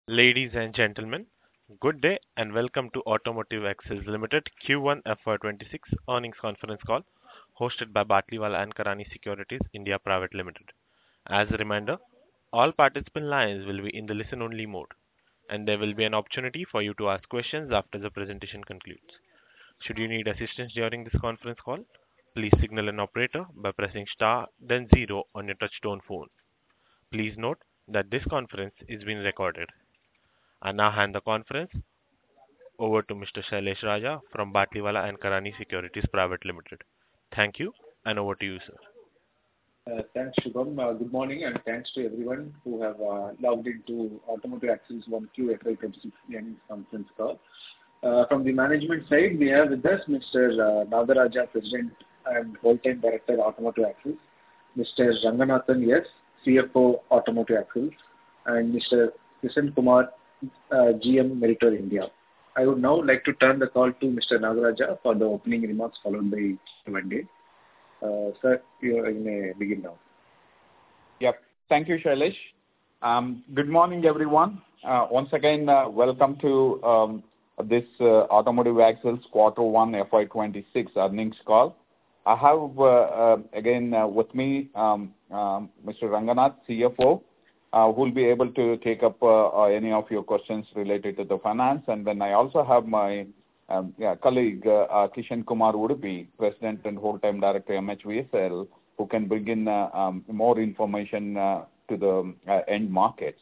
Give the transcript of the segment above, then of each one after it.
Ladies and gentlemen, good day and welcome to Automotive Axles Limited Q1 FY26 earnings conference call hosted by Batlivala and Karani Securities India Private Limited. As a reminder, all participant lines will be in the listen-only mode, and there will be an opportunity for you to ask questions after the presentation concludes. Should you need assistance during this conference call, please signal an operator by pressing star then zero on your touchtone phone. Please note that this conference is being recorded. I now hand the conference over to Mr. Shailesh Raja from Batlivala and Karani Securities Private Limited. Thank you, and over to you, sir. Thanks, Shubham. Good morning, and thanks to everyone who have logged into Automotive Axles 1Q FY26 earnings conference call. From the management side, we have with us Mr. Nagaraja, President and Whole-Time Director, Automotive Axles, Mr. Ranganathan S., CFO, Automotive Axles, and Mr. Kishan Kumar, GM, Meritor India. I would now like to turn the call to Mr. Nagaraja for the opening remarks followed by Q&A. Sir, you may begin now. Yep. Thank you, Shailesh. Good morning, everyone. Once again, welcome to this Automotive Axles Q1 FY26 earnings call. I have again with me Mr. Ranganath, CFO, who will be able to take up any of your questions related to the finance. And then I also have my colleague Kishan Kumar Udupi, President and Whole-Time Director, MHVSL, who can bring in more information to the end markets.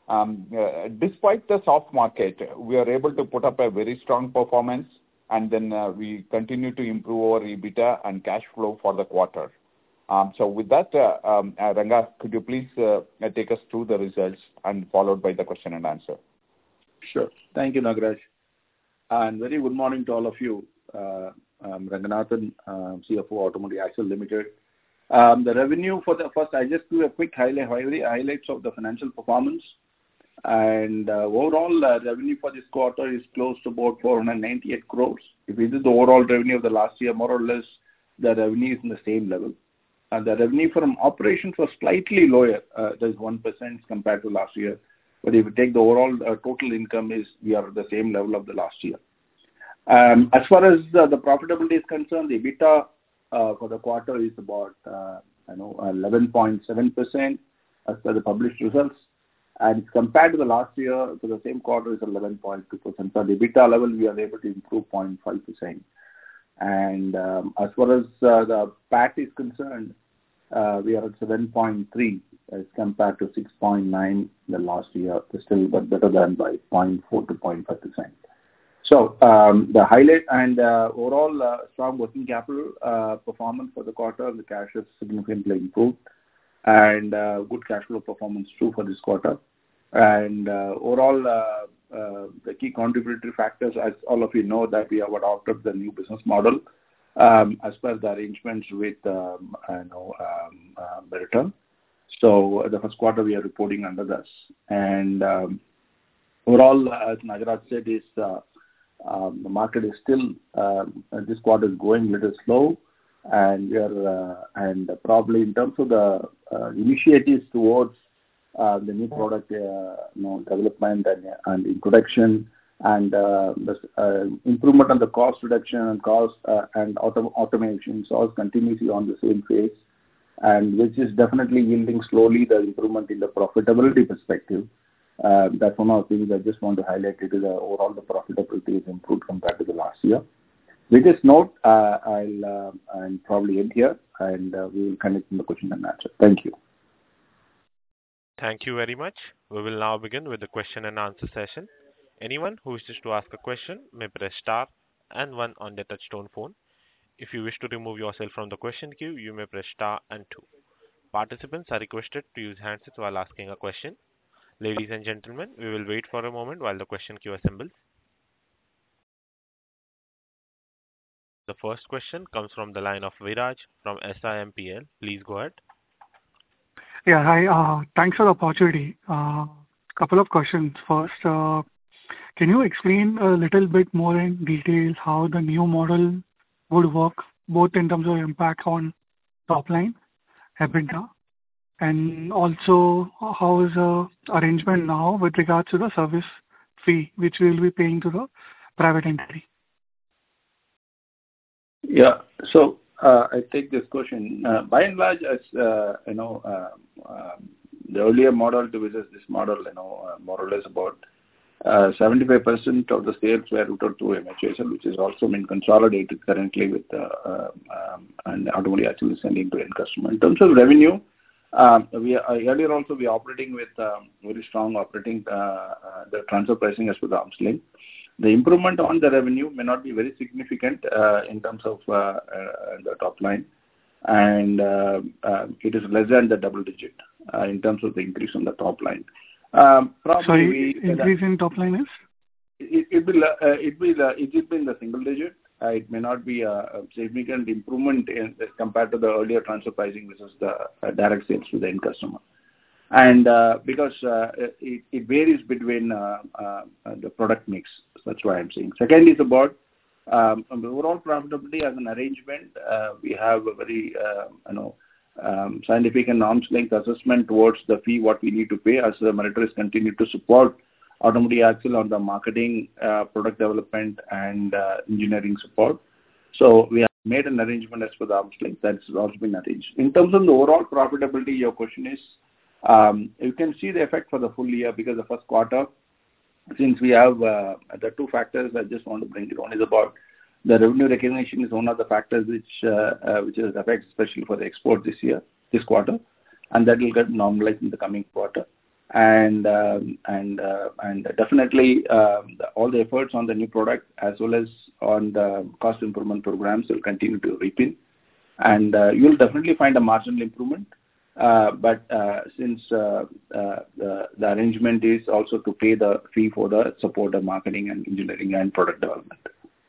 Despite the soft market, we are able to put up a very strong performance, and then we continue to improve our EBITDA and cash flow for the quarter. So with that, Ranga, could you please take us through the results and followed by the question and answer? Sure. Thank you, Nagaraj. And very good morning to all of you. Ranganathan, CFO, Automotive Axles Limited. The revenue for the first, I just do a quick highlights of the financial performance. And overall revenue for this quarter is close to about 498 crores. If we did the overall revenue of the last year, more or less, the revenue is in the same level. And the revenue from operations was slightly lower, there's 1% compared to last year. But if you take the overall total income, we are at the same level of the last year. As far as the profitability is concerned, the EBITDA for the quarter is about 11.7% as per the published results. And compared to the last year, to the same quarter, is 11.2%. So the EBITDA level, we are able to improve 0.5%. And as far as the PAT is concerned, we are at 7.3 as compared to 6.9 the last year, still but better than by 0.4 to 0.5%. So the highlight and overall strong working capital performance for the quarter, the cash has significantly improved, and good cash flow performance too for this quarter. And overall, the key contributory factors, as all of you know, that we have adopted the new business model as per the arrangements with Meritor. So the first quarter we are reporting under this. And overall, as Nagaraj said, is the market is still this quarter is going a little slow, and we are and probably in terms of the initiatives towards the new product development and introduction and the improvement on the cost reduction and cost and automation, so it's continuously on the same phase, and which is definitely yielding slowly the improvement in the profitability perspective. That's one of the things I just want to highlight. It is overall the profitability is improved compared to the last year. With this note, I'll probably end here, and we will connect in the question and answer. Thank you. Thank you very much. We will now begin with the question and answer session. Anyone who wishes to ask a question may press star and one on their touchtone phone. If you wish to remove yourself from the question queue, you may press star and two. Participants are requested to use handsets while asking a question. Ladies and gentlemen, we will wait for a moment while the question queue assembles. The first question comes from the line of Viraj from SIMPL. Please go ahead. Yeah, hi. Thanks for the opportunity. Couple of questions. First, can you explain a little bit more in detail how the new model would work, both in terms of impact on top line, EBITDA, And also, how is the arrangement now with regards to the service fee, which we will be paying to the private entity? Yeah. So, I take this question. By and large, as the earlier model to versus this model, more or less about 75% of the sales were routed through MHSL, which is also been consolidated currently with and Automotive Axles sending to end customer. In terms of revenue, earlier also we are operating with very strong operating the transfer pricing as per the arm's length. The improvement on the revenue may not be very significant in terms of the top line, and it is less than the double digit in terms of the increase on the top line. Sorry, increase in top line is? It will be in the single digit. It may not be a significant improvement compared to the earlier transfer pricing versus the direct sales to the end customer. And because it varies between the product mix. That's why I'm saying. Second is about on the overall profitability as an arrangement. We have a very scientific and arm's length assessment towards the fee what we need to pay as the Meritorious continue to support Automotive Axles on the marketing, product development, and engineering support. So we have made an arrangement as per the arm's length. That's also been arranged. In terms of the overall profitability, your question is, you can see the effect for the full year because the first quarter, since we have the two factors, I just want to bring it on is about the revenue recognition is one of the factors which is affect especially for the export this quarter, and that will get normalized in the coming quarter. And definitely all the efforts on the new product as well as on the cost improvement programs will continue to reap in, and you will definitely find a marginal improvement. But since the arrangement is also to pay the fee for the support of marketing and engineering and product development.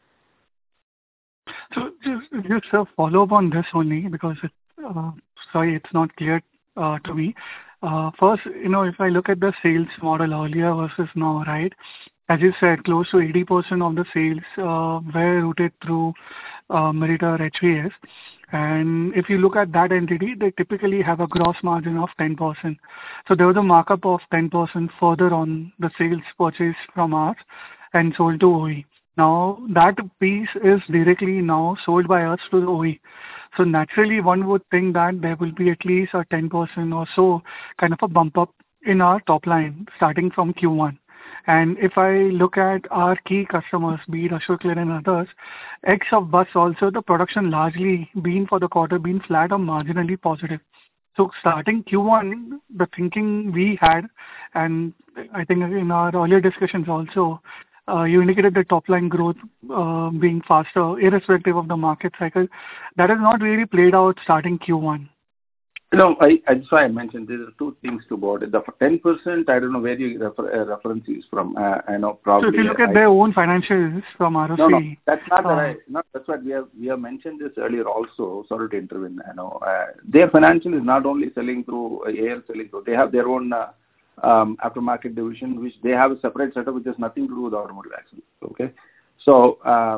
So just a follow-up on this only because it's not clear to me. First, if I look at the sales model earlier versus now, right? As you said, close to 80% of the sales were routed through Meritor HVS. And if you look at that entity, they typically have a gross margin of 10%. So there was a markup of 10% further on the sales purchased from us and sold to OE. Now, that piece is directly now sold by us to the OE. So naturally, one would think that there will be at least a 10% or so kind of a bump up in our top line starting from Q1. And if I look at our key customers, be it Ashok Leyland and others, X of bus also, the production largely been for the quarter been flat or marginally positive. So starting Q1, the thinking we had, and I think in our earlier discussions also, you indicated the top line growth being faster, irrespective of the market cycle. That has not really played out starting Q1. That's why I mentioned there are two things to about it. The 10%, I don't know where you reference is from. I know probably. So if you look at their own financials from ROC. No, that's not right. No, that's what we have mentioned this earlier also. Sorry to intervene. Their financial is not only selling through AL selling through. They have their own aftermarket division, which they have a separate setup which has nothing to do with Automotive Axles. Okay. So,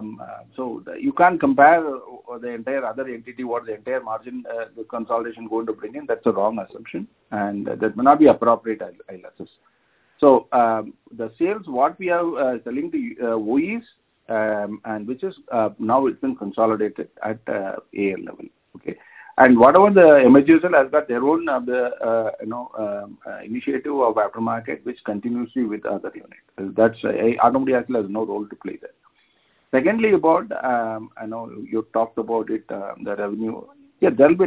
you can't compare the entire other entity what the entire margin the consolidation going to bring in. That's a wrong assumption, and that may not be appropriate. I'll assess. So, the sales what we are selling to OEs and which is now it's been consolidated at AL level. Okay. And whatever the MHSL has got their own initiative of aftermarket which continuously with other unit. That's Automotive Axles has no role to play there. Secondly, about I know you talked about it, the revenue. Yeah, there will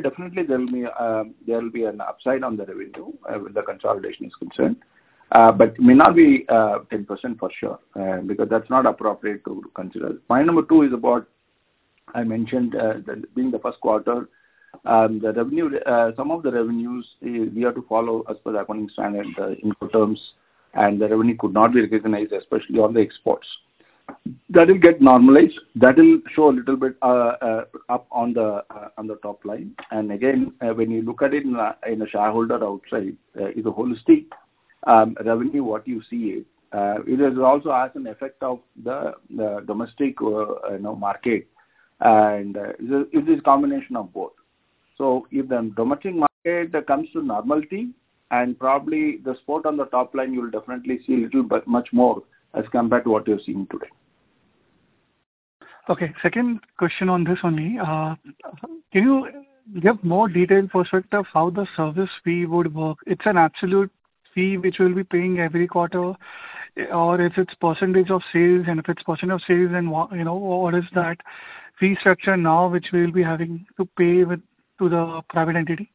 be an upside on the revenue when the consolidation is concerned, but may not be 10% for sure because that's not appropriate to consider. Point number 2 is about I mentioned that being the first quarter. The revenue, some of the revenues we have to follow as per the accounting standard, the Incoterms, and the revenue could not be recognized, especially on the exports. That will get normalized. That will show a little bit up on the top line. And again, when you look at it in a shareholder outside, is a holistic revenue. What you see it is also has an effect of the domestic market, and it is a combination of both. So if the domestic market comes to normality, and probably the spot on the top line, you will definitely see a little bit much more as compared to what you're seeing today. Okay. Second question on this only. Can you give more detailed perspective how the service fee would work? It's an absolute fee which we'll be paying every quarter, or if it's percentage of sales, and if it's percent of sales, then what is that fee structure now which we'll be having to pay to the private entity?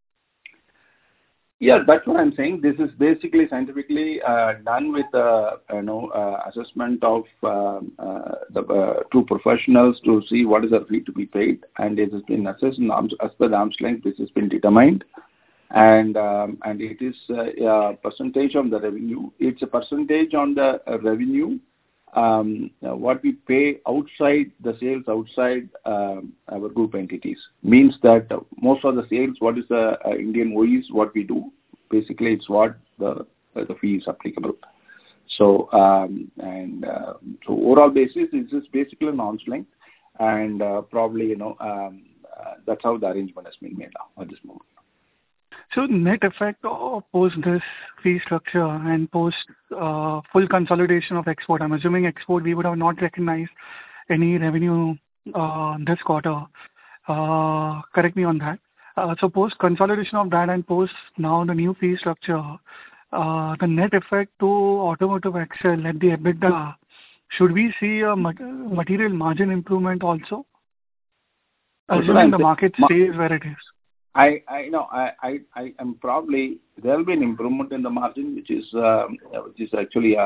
Yeah, that's what I'm saying. This is basically scientifically done with assessment of the two professionals to see what is the fee to be paid, and it has been assessed as per the arm's length. This has been determined, and it is a percentage of the revenue. It's a percentage on the revenue what we pay outside the sales outside our group entities. Means that most of the sales, what is the Indian OEs, what we do, basically it's what the fee is applicable. So so overall basis, it's just basically an arm's length, and probably that's how the arrangement has been made now at this moment. So net effect of post this fee structure and post full consolidation of export, I'm assuming export we would have not recognized any revenue this quarter. Correct me on that. So post consolidation of that and post now the new fee structure, the net effect to Automotive Axles at the EBITDA, should we see a material margin improvement also? Assuming the market stays where it is. I am probably there will be an improvement in the margin, which is actually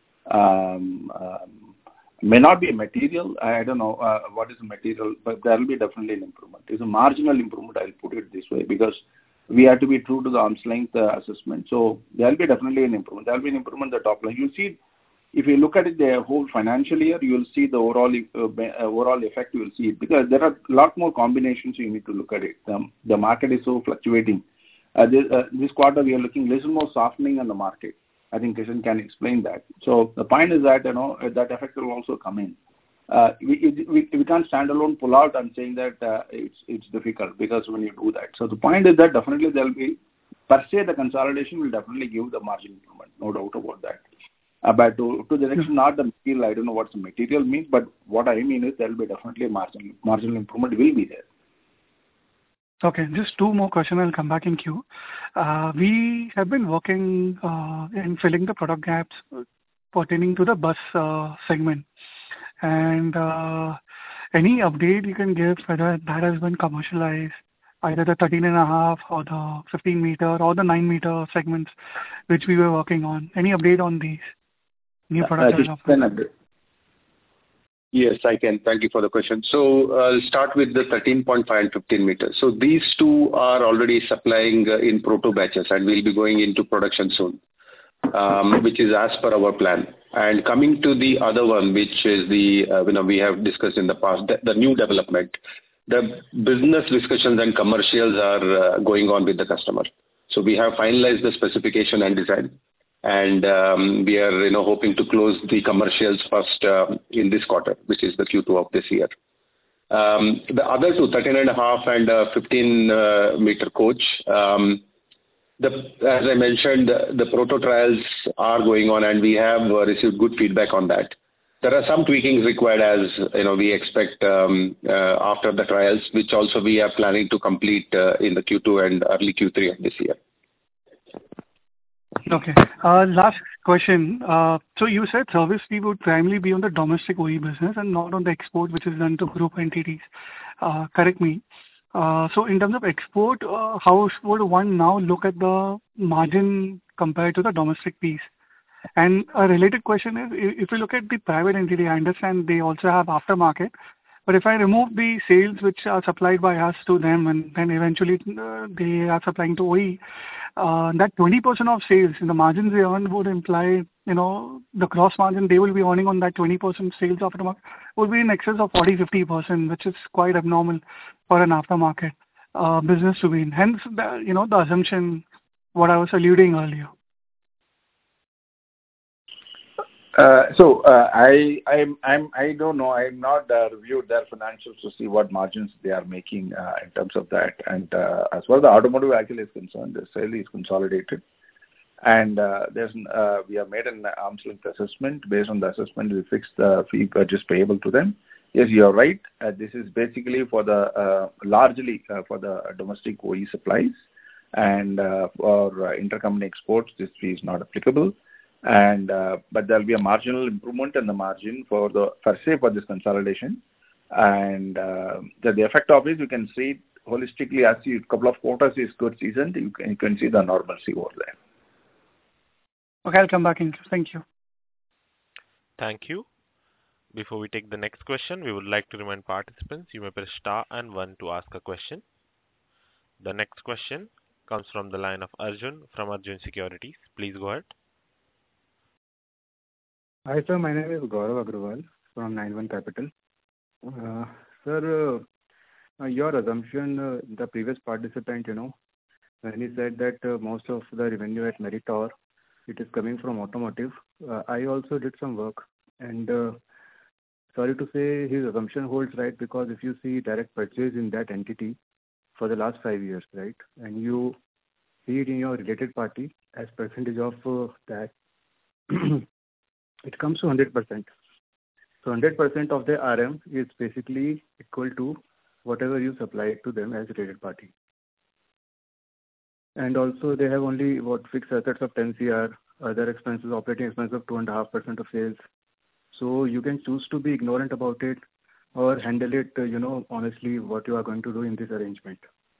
may not be a material. I don't know what is a material, but there will be definitely an improvement. It's a marginal improvement. I'll put it this way, because we have to be true to the arm's length assessment. So there will be definitely an improvement. There will be an improvement in the top line. You'll see. If you look at it the whole financial year, you will see the overall effect. You will see it, because there are a lot more combinations you need to look at it. The market is so fluctuating. This quarter we are looking a little more softening on the market. I think Kishan can explain that. So the point is that that effect will also come in. We can't stand alone pull out and saying that it's difficult, because when you do that. So the point is that definitely there will be, per se, the consolidation will definitely give the margin improvement, no doubt about that. But to the direction, not the material, I don't know what the material means, but what I mean is there will be definitely a marginal improvement will be there. Okay, just two more questions. I'll come back in queue. We have been working in filling the product gaps pertaining to the bus segment. And any update you can give whether that has been commercialized, either the 13.5 or the 15 meter or the 9 meter segments which we were working on. Any update on these new products? Yes, I can. Thank you for the question. So I'll start with the 13.5 and 15 meters. So these two are already supplying in proto batches, and we'll be going into production soon, which is as per our plan. And coming to the other one, which is the we have discussed in the past, the new development. The business discussions and commercials are going on with the customer. So we have finalized the specification and design, and we are hoping to close the commercials first in this quarter, which is the Q2 of this year. The other two, 13.5 and 15 meter coach, as I mentioned, the proto trials are going on, and we have received good feedback on that. There are some tweakings required, as we expect after the trials, which also we are planning to complete in the Q2 and early Q3 of this year. Okay. Last question. So you said service fee would primarily be on the domestic OE business and not on the export, which is done to group entities. Correct me. So in terms of export, how would one now look at the margin compared to the domestic piece? And a related question is, if you look at the private entity, I understand they also have aftermarket, but if I remove the sales which are supplied by us to them, and then eventually they are supplying to OE, that 20% of sales in the margins they earn would imply, the gross margin they will be earning on that 20% sales aftermarket would be in excess of 40-50%, which is quite abnormal for an aftermarket business to be in. Hence, the assumption what I was alluding earlier. I don't know. I'm not reviewed their financials to see what margins they are making in terms of that. And as far as the automotive axle is concerned, the sale is consolidated. And we have made an arm's length assessment. Based on the assessment, we fixed the fee purchase payable to them. Yes, you are right. This is basically for the largely for the domestic OE supplies, and for intercompany exports, this fee is not applicable. And but there will be a marginal improvement in the margin for this consolidation. And the effect of it, you can see holistically as a couple of quarters is good season. You can see the normalcy over there. Okay, I'll come back in. Thank you. Thank you. Before we take the next question, we would like to remind participants you may press star and 1 to ask a question. The next question comes from the line of Arjun from Arjun Securities. Please go ahead. Hi, sir. My name is Gaurav Agrawal from 91 Capital. Sir, your assumption, the previous participant, when he said that most of the revenue at Meritor, it is coming from automotive. I also did some work, and sorry to say his assumption holds right, because if you see direct purchase in that entity for the last 5 years, right, and you see it in your related party as percentage of that, it comes to 100%. So 100% of the RM is basically equal to whatever you supply to them as related party. And also they have only fixed assets of 10 CR, other expenses, operating expenses of 2.5% of sales. So you can choose to be ignorant about it or handle it, honestly, what you are going to do in this arrangement.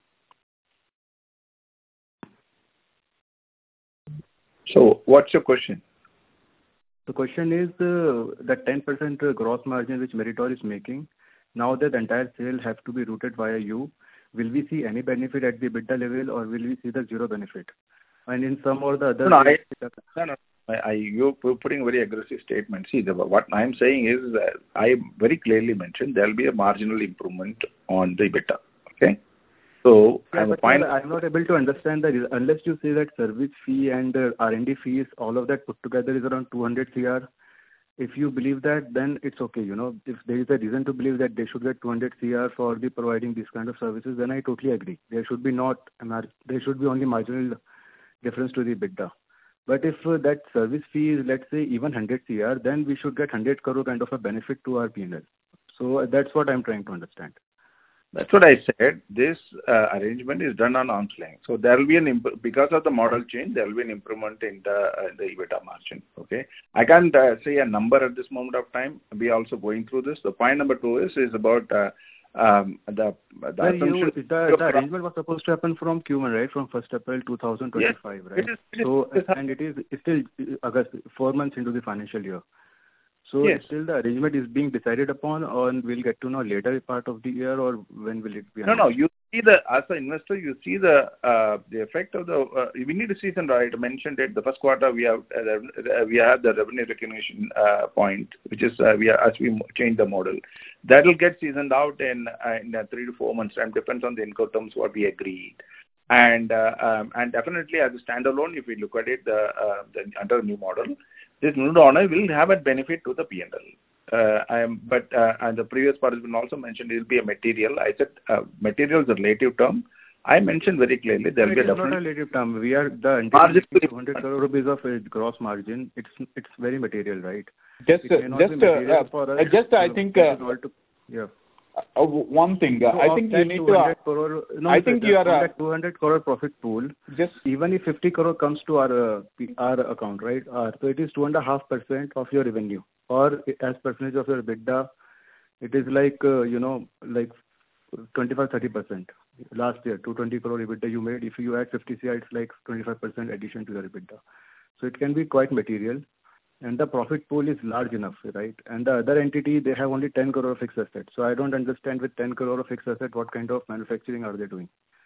So what's your question? The question is the 10% gross margin which Meritor is making. Now that the entire sale have to be routed via you, will we see any benefit at the EBITDA level, or will we see the zero benefit? And in some or the other... No, you're putting a very aggressive statement. See, what I'm saying is that I very clearly mentioned there will be a marginal improvement on the EBITDA. Okay? So I'm not able to understand that unless you say that service fee and R&D fees, all of that put together is around 200 CR. If you believe that, then it's okay. If there is a reason to believe that they should get 200 CR for the providing these kind of services, then I totally agree. There should be only marginal difference to the EBITDA. But if that service fee is, let's say, even 100 CR, then we should get 100 crore kind of a benefit to our P&L. So that's what I'm trying to understand. That's what I said. This arrangement is done on arm's length. So there will be because of the model change, there will be an improvement in the EBITDA margin. Okay. I can't say a number at this moment of time. We are also going through this. The point number 2 is about the assumption. The arrangement was supposed to happen from Q1, right? From 1st April 2025, right? And it is still August, 4 months into the financial year. So yes. Still the arrangement is being decided upon, or we'll get to know later part of the year, or when will it be announced? No. You see as an investor, you see the effect of we need to see some, right? I mentioned it. The first quarter we have the revenue recognition point, which is as we change the model, that will get seasoned out in 3 to 4 months time. Depends on the income terms what we agreed. And definitely as a standalone, if we look at it, under the new model, this new owner will have a benefit to the P&L. And the previous participant also mentioned it will be a material. I said material is a relative term. I mentioned very clearly there will be a different... It's not a relative term. We are the entire 200 crore rupees of gross margin. It's very material, right? I think... yeah. One thing, so I think you need to... Crore, I think you are... 200 crore profit pool, even if 50 crore comes to our account, right? So it is 2.5% of your revenue, or as percentage of your EBITDA, it is like 25-30%. Last year, 220 crore EBITDA you made. If you add 50 CR, it's like 25% addition to your EBITDA. So it can be quite material. And the profit pool is large enough, right? And the other entity, they have only 10 crore of fixed asset. So I don't understand with 10 crore of fixed asset, what kind of manufacturing are they doing?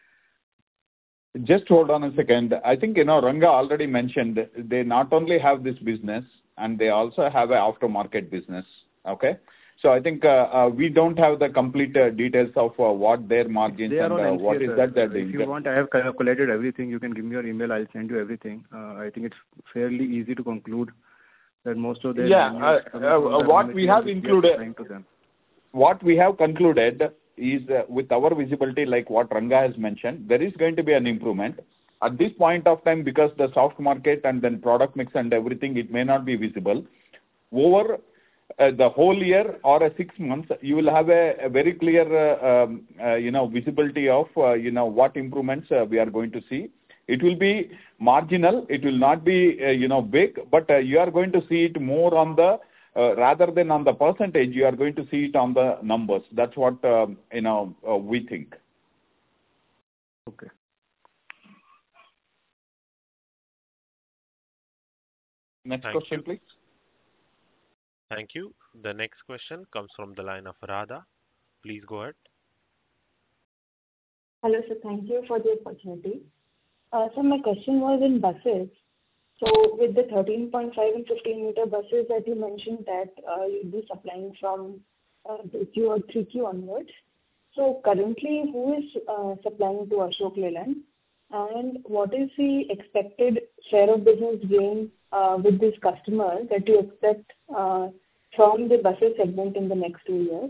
Just hold on a second. I think, Ranga already mentioned they not only have this business, and they also have an aftermarket business. Okay? So I think we don't have the complete details of what their margins and what is that they're doing. If you want, I have calculated everything. You can give me your email. I'll send you everything. I think it's fairly easy to conclude that most of their what we have included, to them. what we have concluded is with our visibility, like what Ranga has mentioned, there is going to be an improvement. At this point of time, because the soft market and then product mix and everything, it may not be visible. Over the whole year or 6 months, you will have a very clear, visibility of, what improvements we are going to see. It will be marginal. It will not be, big, but you are going to see it more on the, rather than on the percentage, you are going to see it on the numbers. That's what, we think. Okay. Next Thank question, you. please. Thank you. The next question comes from the line of Radha. Please go ahead. Hello, sir. Thank you for the opportunity. So my question was in buses. So with the 13.5 and 15 meter buses that you mentioned that you'll be supplying from 2Q or 3Q onwards. So currently, who is supplying to Ashok Leyland? And what is the expected share of business gain with this customer that you expect from the buses segment in the next 2 years?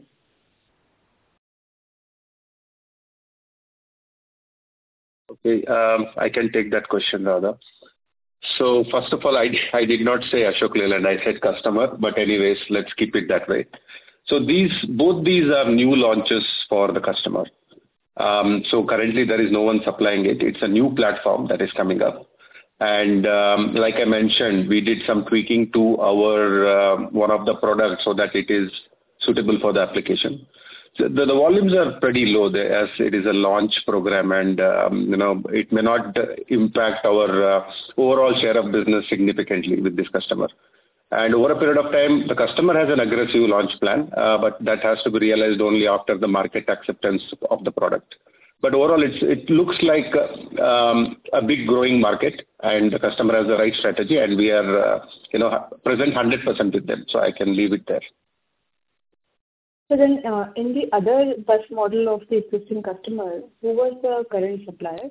Okay, I can take that question, Radha. So first of all, I did not say Ashok Leyland, I said customer, but anyways, let's keep it that way. So both these are new launches for the customer. So currently there is no one supplying it. It's a new platform that is coming up. And like I mentioned, we did some tweaking to our one of the products so that it is suitable for the application. So the volumes are pretty low there, as it is a launch program, and it may not impact our overall share of business significantly with this customer. And over a period of time, the customer has an aggressive launch plan, but that has to be realized only after the market acceptance of the product. But overall, it looks like a big growing market, and the customer has the right strategy, and we are present 100% with them. So I can leave it there. So then, in the other bus model of the existing customer, who was the current supplier?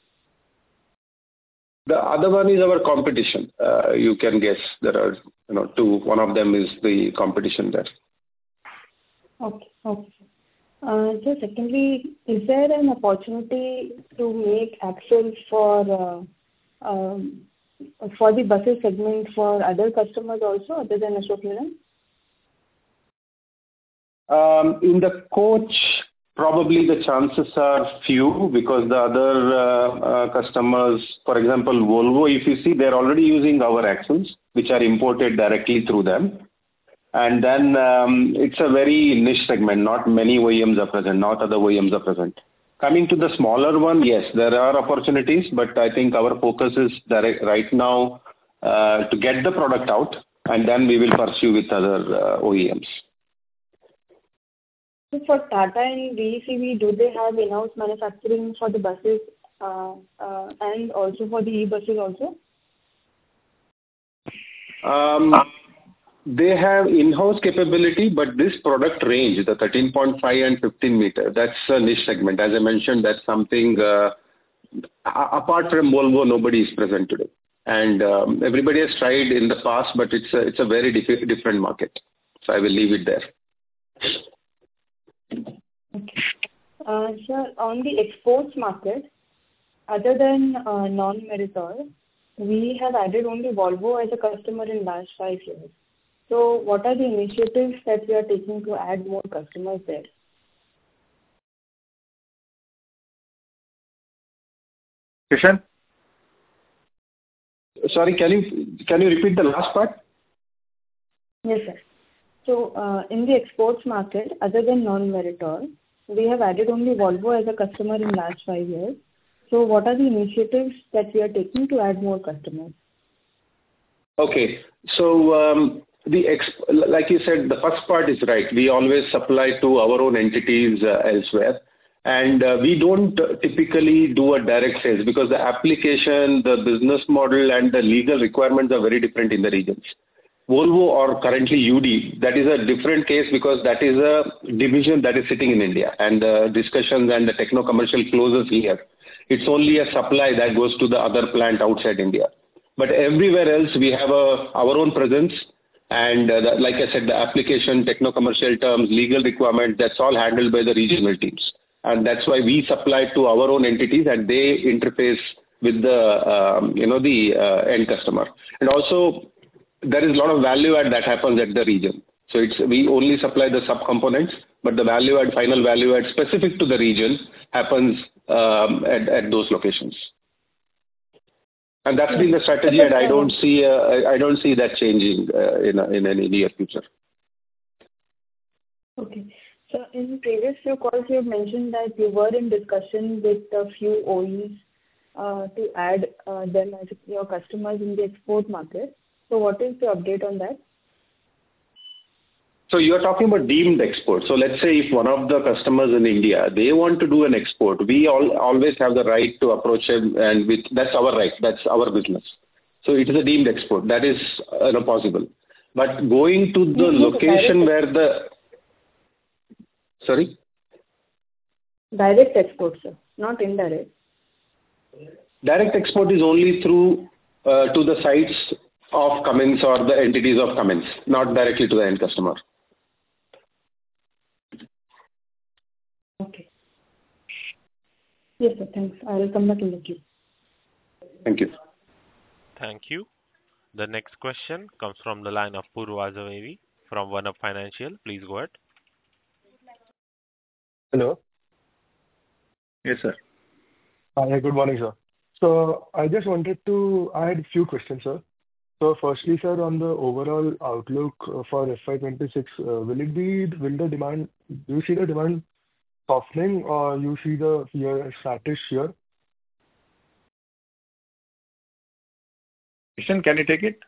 The other one is our competition. You can guess there are two. One of them is the competition there. Okay. So secondly, is there an opportunity to make axles for the buses segment for other customers also other than Ashok Leyland? In the coach, probably the chances are few, because the other customers, for example, Volvo, if you see, they're already using our axles, which are imported directly through them. And then it's a very niche segment. Not many OEMs are present. Not other OEMs are present. Coming to the smaller one, yes, there are opportunities, but I think our focus is right now to get the product out, and then we will pursue with other OEMs. For Tata and VECV, do they have in-house manufacturing for the buses and also for the e-buses also? They have in-house capability, but this product range, the 13.5 and 15 meter, that's a niche segment. As I mentioned, that's something apart from Volvo, nobody is present today. And everybody has tried in the past, but it's a very different market. So I will leave it there. Okay. Sir, on the exports market, other than non-Meritor, we have added only Volvo as a customer in last 5 years. So what are the initiatives that we are taking to add more customers there? Kishan? Sorry, can you repeat the last part? Yes, sir. So in the exports market, other than non-Meritor, we have added only Volvo as a customer in last 5 years. So what are the initiatives that we are taking to add more customers? Okay. So like you said, the first part is right. We always supply to our own entities elsewhere. And we don't typically do a direct sales because the application, the business model, and the legal requirements are very different in the regions. Volvo or currently UD, that is a different case because that is a division that is sitting in India, and the discussions and the techno-commercial closes here. It's only a supply that goes to the other plant outside India. But everywhere else, we have our own presence, And like I said, the application, techno-commercial terms, legal requirements, that's all handled by the regional teams. And that's why we supply to our own entities and they interface with the end customer. And also, there is a lot of value add that happens at the region. So we only supply the subcomponents, but the value add, final value add specific to the region happens at those locations. And that's been the strategy, and I don't see that changing in any near future. Okay. So in previous few calls, you have mentioned that you were in discussion with a few OEs to add them as your customers in the export market. So what is the update on that? So you are talking about deemed export. So let's say if one of the customers in India, they want to do an export, we always have the right to approach them, and that's our right, that's our business. So it is a deemed export. That is possible. But going to the location where the... Sorry? Direct export, sir, not indirect. Direct export is only through to the sites of Cummins or the entities of Cummins, not directly to the end customer. Okay. Yes, sir. Thanks. I will come back in the queue. Thank you. Thank you. The next question comes from the line of Purva Zaveri from One Up Financial. Please go ahead. Hello. Yes, sir. Hi, good morning, sir. So I had a few questions, sir. So firstly, sir, on the overall outlook for FY26, do you see the demand softening or you see the year flattish here? Kishan, can you take it?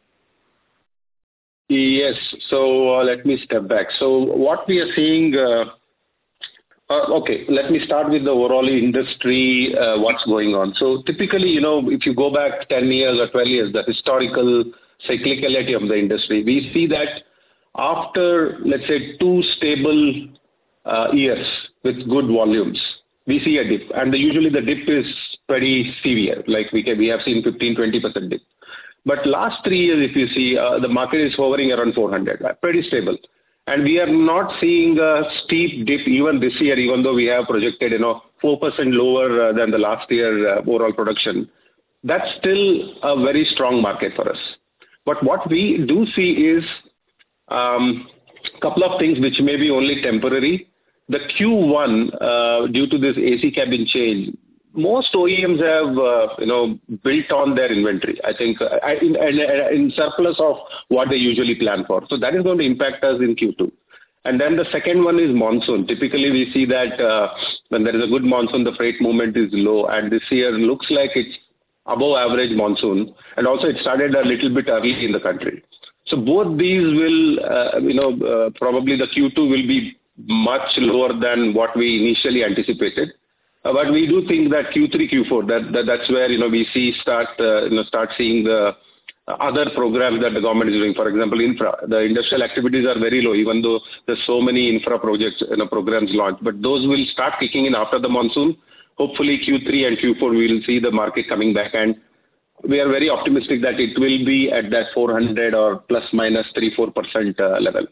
Yes. So let me step back. So what we are seeing, okay, let me start with the overall industry, what's going on. So typically, if you go back 10 years or 12 years, the historical cyclicality of the industry, we see that after, let's say, 2 stable years with good volumes, we see a dip. And usually the dip is pretty severe, like we have seen 15-20% dip. But last 3 years, if you see, the market is hovering around 400, pretty stable. And we are not seeing a steep dip even this year, even though we have projected 4% lower than the last year overall production. That's still a very strong market for us. But what we do see is a couple of things which may be only temporary. The Q1, due to this AC cabin change, most OEMs have built on their inventory, I think, in surplus of what they usually plan for. So that is going to impact us in Q2. And then the second one is monsoon. Typically, we see that when there is a good monsoon, the freight movement is low. And this year looks like it's above average monsoon. And also it started a little bit early in the country. So both these will, probably the Q2 will be much lower than what we initially anticipated. But we do think that Q3, Q4, that's where we start seeing the other programs that the government is doing. For example, infra. The industrial activities are very low, even though there's so many infra projects programs launched. But those will start kicking in after the monsoon. Hopefully Q3 and Q4 we will see the market coming back, and we are very optimistic that it will be at that 400 or plus minus 3-4% level.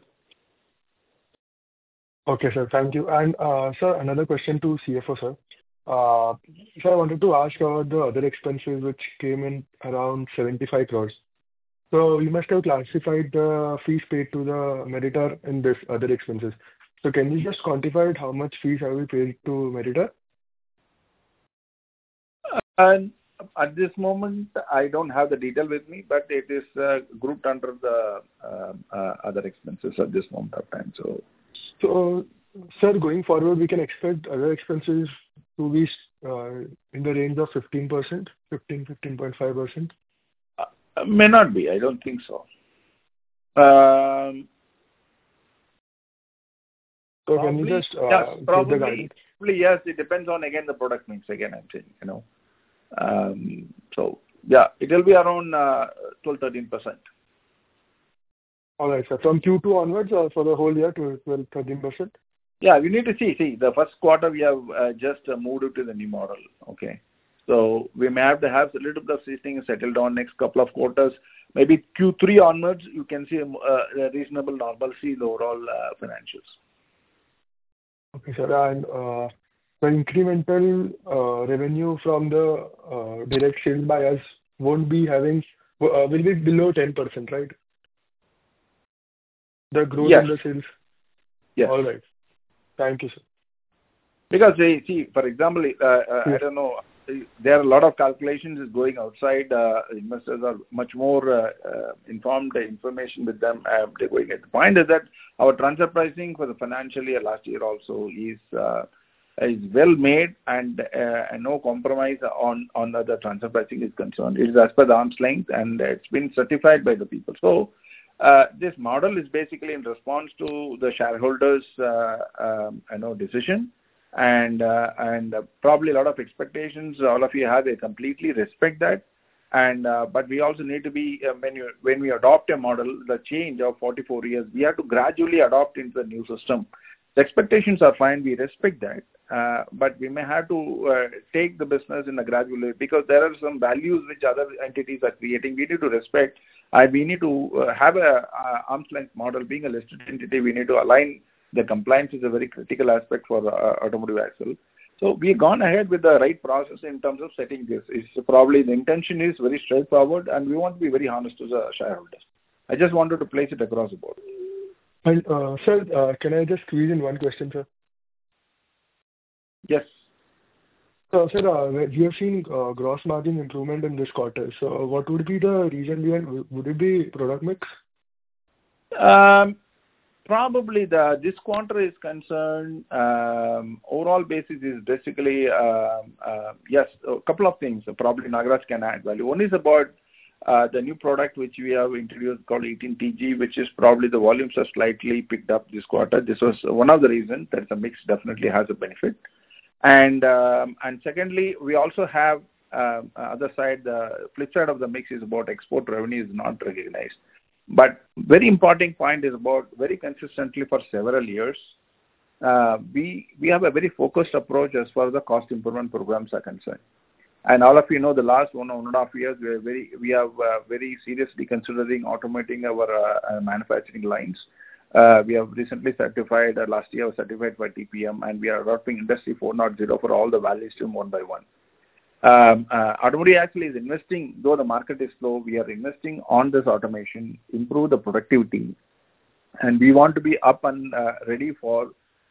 Okay, sir. Thank you. And sir, another question to CFO, sir. So I wanted to ask about the other expenses which came in around 75 crores. So you must have classified the fees paid to the Meritor in this other expenses. So can you just quantify how much fees have we paid to Meritor? At this moment, I don't have the detail with me, but it is grouped under the other expenses at this moment of time. So, sir, going forward, we can expect other expenses to be in the range of 15%, 15.5%? May not be. I don't think so. So can you just yes, probably, give the guidance? Yes, it depends on, again, the product mix. Again, I'm saying, so, yeah, it will be around 12-13%. All right, sir. From Q2 onwards or for the whole year to 12-13%? Yeah, we need to see. The first quarter we have just moved it to the new model. Okay. So we may have to have a little bit of these things settled on next couple of quarters. maybe Q3 onwards, you can see a reasonable normalcy in the overall financials. Okay, sir. And the incremental revenue from the direct sales by us will be below 10%, right? The growth in the sales? Yes. All right. Thank you, sir. Because, see, for example, I don't know, there are a lot of calculations is going outside. Investors are much more informed information with them. They're going at the point is that our transfer pricing for the financial year last year also is well made and no compromise on the transfer pricing is concerned. It is as per the arm's length and it's been certified by the people. So this model is basically in response to the shareholders' decision. And probably a lot of expectations all of you have. They completely respect that, but we also need to be when we adopt a model, the change of 44 years, we have to gradually adopt into the new system. The expectations are fine, we respect that, but we may have to take the business in a gradual way because there are some values which other entities are creating. We need to respect, we need to have a arm's length model. Being a listed entity, we need to align. The compliance is a very critical aspect for Automotive Axle. So we've gone ahead with the right process in terms of setting this. It's probably the intention is very straightforward and we want to be very honest to the shareholders. I just wanted to place it across the board. And sir, can I just squeeze in one question, sir? Yes. So, sir, we have seen gross margin improvement in this quarter. So what would be the reason behind? Would it be product mix? Probably this quarter is concerned, overall basis is basically, yes, a couple of things probably Nagaraj can add value. One is about the new product which we have introduced called 18TG, which is probably the volumes are slightly picked up this quarter. This was one of the reasons that the mix definitely has a benefit. And secondly, we also have other side, the flip side of the mix is about export revenue is not recognized. But very important point is about very consistently for several years, we have a very focused approach as far as the cost improvement programs are concerned. And all of you know the last 1.5 years, we have very seriously considering automating our manufacturing lines. We have recently certified, last year was certified by TPM, and we are adopting Industry 4.0 for all the value stream one by one. Automotive actually is investing, though the market is slow, we are investing on this automation, improve the productivity, and we want to be up and ready for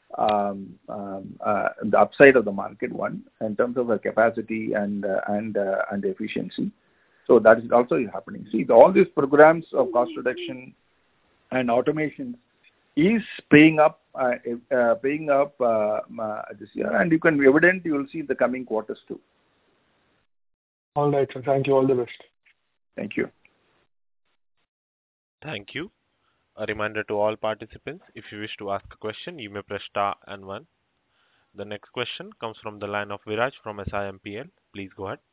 the upside of the market one in terms of the capacity and efficiency. So that is also happening. See, all these programs of cost reduction and automation is paying up this year, and you can be evident. You will see the coming quarters too. All right, sir. Thank you. All the best. Thank you. Thank you. A reminder to all participants, if you wish to ask a question, you may press star and 1. The next question comes from the line of Viraj from SIMPL. Please go ahead.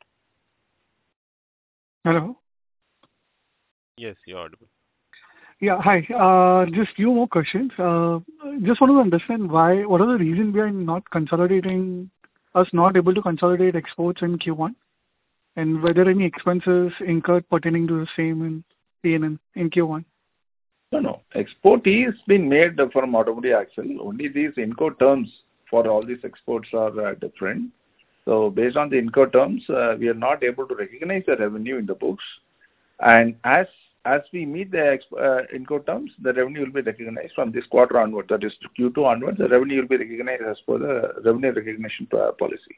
Hello. Yes, you're audible. Yeah, hi. Just few more questions. Just want to understand what are the reasons we are not able to consolidate exports in Q1? And were there any expenses incurred pertaining to the same in P&L in Q1? No. Export is being made from Automotive Axle. Only these Incoterms for all these exports are different. So based on the Incoterms, we are not able to recognize the revenue in the books. And as we meet the Incoterms, the revenue will be recognized from this quarter onward. That is Q2 onwards, the revenue will be recognized as per the revenue recognition policy.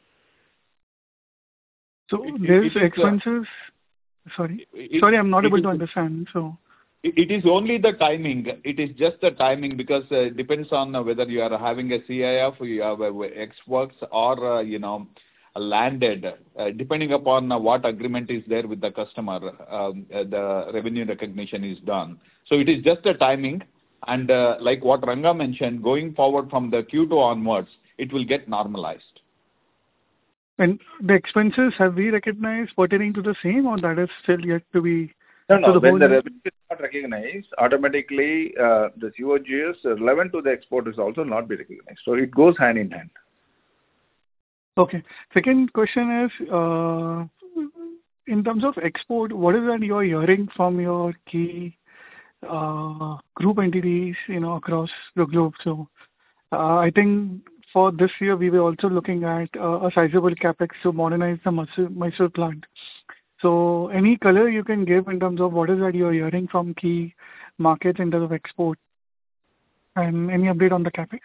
So there's expenses. Sorry, I'm not able to understand. So it is only the timing. It is just the timing because it depends on whether you are having a CIF, you have ex-works or landed. Depending upon what agreement is there with the customer, the revenue recognition is done. So it is just the timing, and like what Ranga mentioned, going forward from the Q2 onwards, it will get normalized. And the expenses, have we recognized pertaining to the same, or that is still yet to be? No. When the revenue is not recognized, automatically the COGS relevant to the export is also not be recognized. So it goes hand in hand. Okay. Second question is, in terms of export, what is that you're hearing from your key group entities, across the globe? So I think for this year, we were also looking at a sizable capex to modernize the Mysore plant. So any color you can give in terms of what is that you're hearing from key markets in terms of export, and any update on the capex?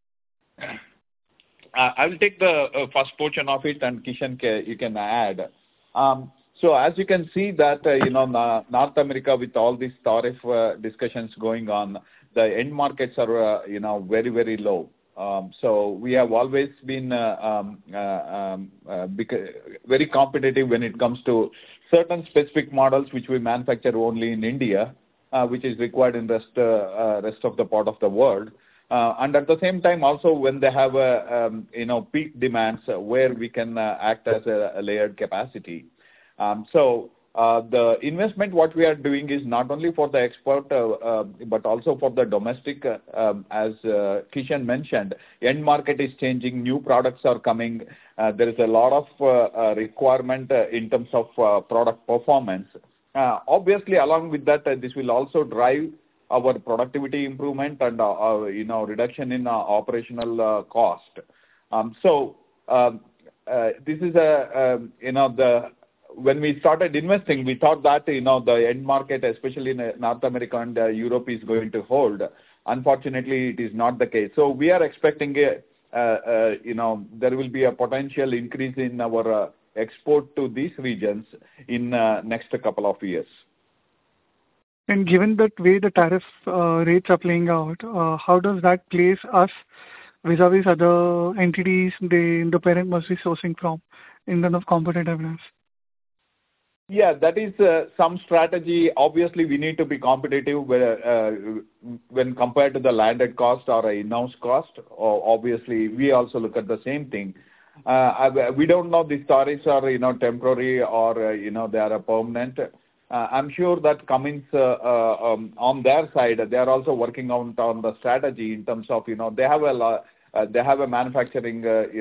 I will take the first portion of it, and Kishan, you can add. So as you can see that, North America, with all these tariff discussions going on, the end markets are, very, very low. So we have always been very competitive when it comes to certain specific models which we manufacture only in India, which is required in rest of the part of the world. And at the same time, also when they have peak demands where we can act as a layered capacity. So the investment what we are doing is not only for the export but also for the domestic. As Kishan mentioned, end market is changing, new products are coming. There is a lot of requirement in terms of product performance. Obviously, along with that, this will also drive our productivity improvement and reduction in operational cost. So this is when we started investing, we thought that the end market, especially in North America and Europe, is going to hold. Unfortunately, it is not the case. So we are expecting there will be a potential increase in our export to these regions in next couple of years. And given that way the tariff rates are playing out, how does that place us vis-a-vis other entities the parent must be sourcing from in terms of competitiveness? Yeah, that is some strategy. Obviously, we need to be competitive when compared to the landed cost or in-house cost. Obviously, we also look at the same thing. We don't know these tariffs are temporary or they are permanent. I'm sure that Cummins on their side, they are also working on the strategy in terms of they have a manufacturing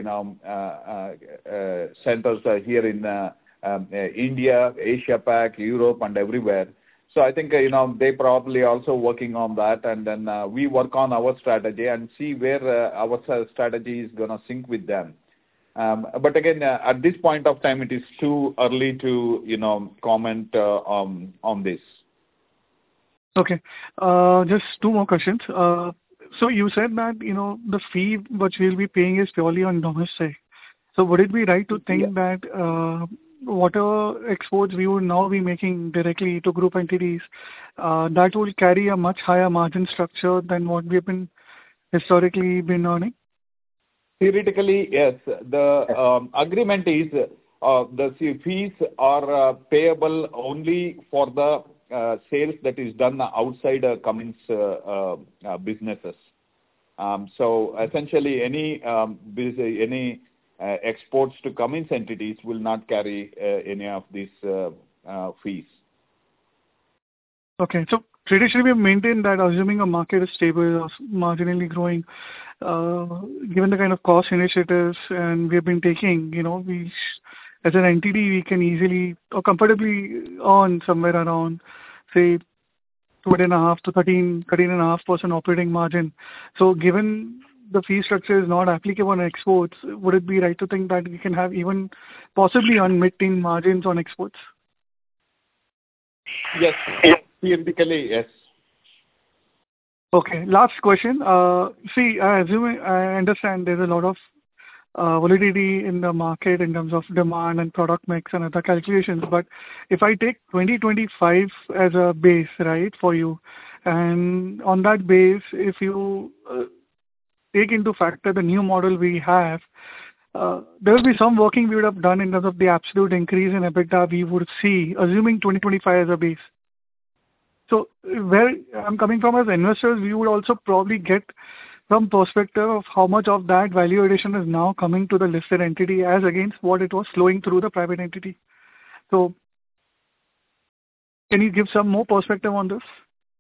centers here in India, Asia Pac, Europe, and everywhere. So I think they probably also working on that, and then we work on our strategy and see where our strategy is going to sync with them. But again, at this point of time, it is too early to comment on this. Okay, just two more questions. So you said that the fee which we'll be paying is purely on domestic. So would it be right to think that whatever exports we would now be making directly to group entities, that will carry a much higher margin structure than what we have been historically earning? Theoretically, yes. The agreement is the fees are payable only for the sales that is done outside Cummins businesses. So essentially, any exports to Cummins entities will not carry any of these fees. Okay, so traditionally we have maintained that assuming a market is stable or marginally growing, given the kind of cost initiatives and we have been taking, we as an entity we can easily or comfortably earn somewhere around, say, 12.5% to 13.5% operating margin. So given the fee structure is not applicable on exports, would it be right to think that we can have even possibly on mid-teen margins on exports? Yes, theoretically, yes. Okay, last question. See, I understand there's a lot of volatility in the market in terms of demand and product mix and other calculations. But if I take 2025 as a base, right, for you, and on that base, if you take into factor the new model we have, there will be some working we would have done in terms of the absolute increase in EBITDA we would see, assuming 2025 as a base. So where I'm coming from as investors, we would also probably get some perspective of how much of that value addition is now coming to the listed entity as against what it was flowing through the private entity. So can you give some more perspective on this?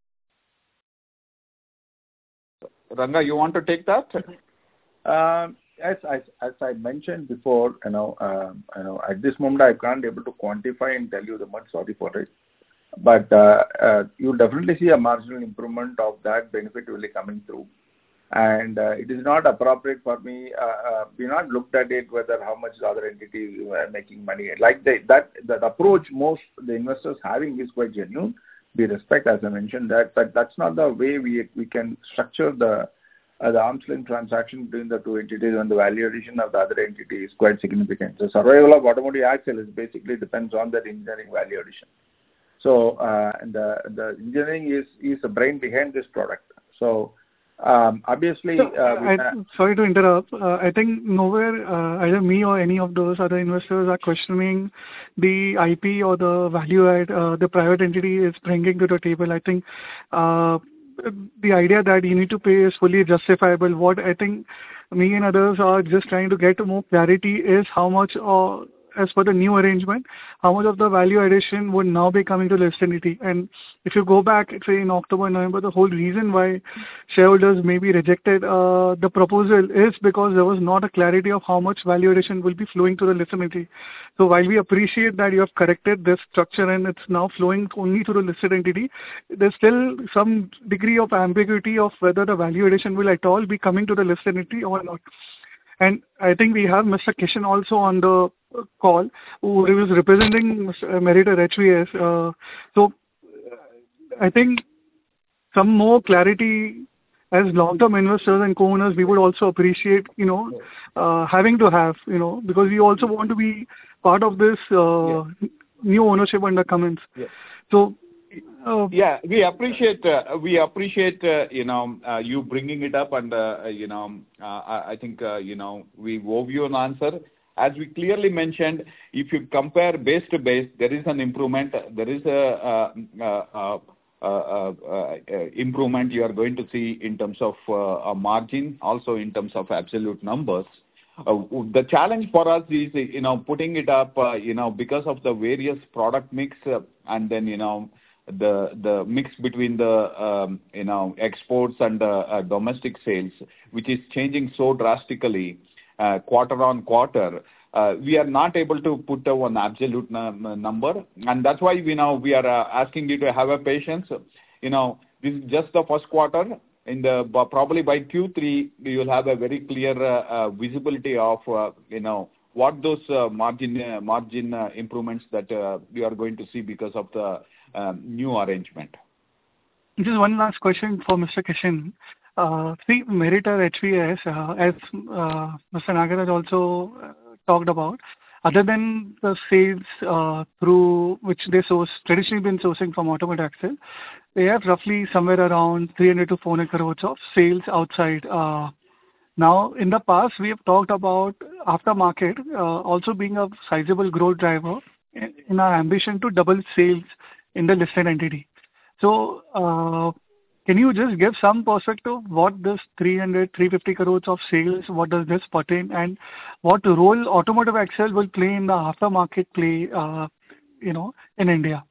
Ranga, you want to take that? as I mentioned before, at this moment I can't able to quantify and tell you the much. Sorry for it, but you definitely see a marginal improvement of that benefit really coming through. And it is not appropriate for me. We not looked at it whether how much the other entities were making money. Like that approach most the investors having is quite genuine. We respect, as I mentioned, that, but that's not the way we can structure the arm's length transaction between the two entities, and the value addition of the other entity is quite significant. The survival of automotive axle is basically depends on that engineering value addition. So the engineering is the brain behind this product. So obviously, sorry to interrupt. I think nowhere either me or any of those other investors are questioning the IP or the value add the private entity is bringing to the table. I think the idea that you need to pay is fully justifiable. What I think me and others are just trying to get more clarity is how much as per the new arrangement, how much of the value addition would now be coming to the listed entity. And if you go back, say in October, November, the whole reason why shareholders maybe rejected the proposal is because there was not a clarity of how much value addition will be flowing to the listed entity. So while we appreciate that you have corrected this structure and it's now flowing only to the listed entity, there's still some degree of ambiguity of whether the value addition will at all be coming to the listed entity or not. And I think we have Mr. Kishan also on the call, who was representing Meritor HVS. So I think some more clarity as long-term investors and co-owners, we would also appreciate, having to have, because we also want to be part of this new ownership under Cummins. Yes. So. We appreciate you bringing it up, and I think we owe you an answer. As we clearly mentioned, if you compare base to base, there is an improvement. There is improvement you are going to see in terms of a margin, also in terms of absolute numbers. The challenge for us is putting it up because of the various product mix and then the mix between the exports and domestic sales, which is changing so drastically quarter on quarter. We are not able to put one absolute number, and that's why we are asking you to have a patience. This is just the first quarter. Probably by Q3 we will have a very clear visibility of what those margin improvements that we are going to see because of the new arrangement. Just one last question for Mr. Kishan. See, Meritor HVS, as Mr. Nagaraj also talked about, other than the sales through which they traditionally been sourcing from automotive axle, they have roughly somewhere around 300 to 400 crores of sales outside. Now, in the past, we have talked about aftermarket also being a sizable growth driver in our ambition to double sales in the listed entity. So, can you just give some perspective what this 350 crores of sales, what does this pertain, and what role automotive axle will play in the aftermarket play, in India?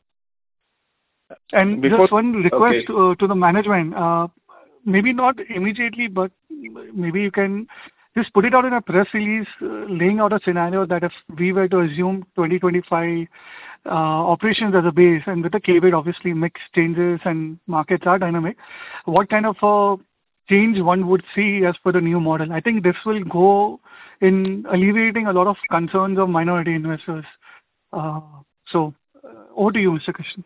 And just one request to the management, maybe not immediately, but maybe you can just put it out in a press release, laying out a scenario that if we were to assume 2025 operations as a base, and with the caveat obviously mix changes and markets are dynamic, what kind of change one would see as per the new model? I think this will go in alleviating a lot of concerns of minority investors. So over to you, Mr. Kishan.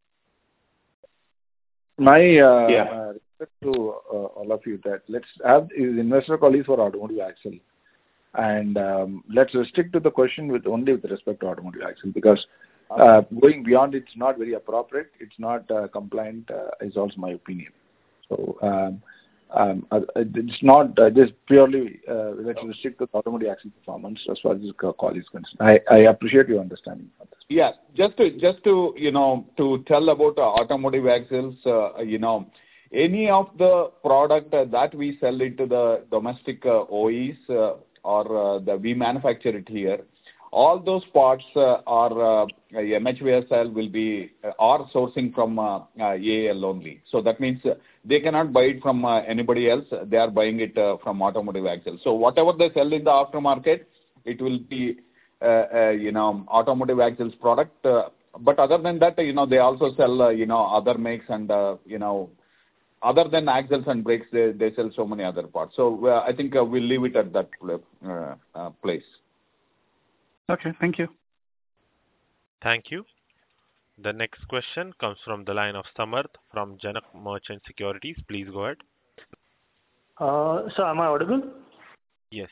My respect to all of you that let's have investor colleagues for automotive axle, and let's restrict to the question only with respect to automotive axle, because going beyond it's not very appropriate. It's not compliant. Is also my opinion. So it's not just purely let's restrict to automotive axle performance as far as this call is concerned. I appreciate your understanding of this. Yeah, just to to tell about automotive axles, any of the product that we sell into the domestic OEs or we manufacture it here, all those parts are MHVSIL will be are sourcing from AAL only. So that means they cannot buy it from anybody else. They are buying it from Automotive Axles. So whatever they sell in the aftermarket, it will be Automotive Axles product. But other than that, they also sell other makes and other than axles and brakes, they sell so many other parts. So I think we'll leave it at that place. Okay, thank you. Thank you. The next question comes from the line of Samarth from Janak Merchant Securities. Please go ahead. Sir, am I audible? Yes.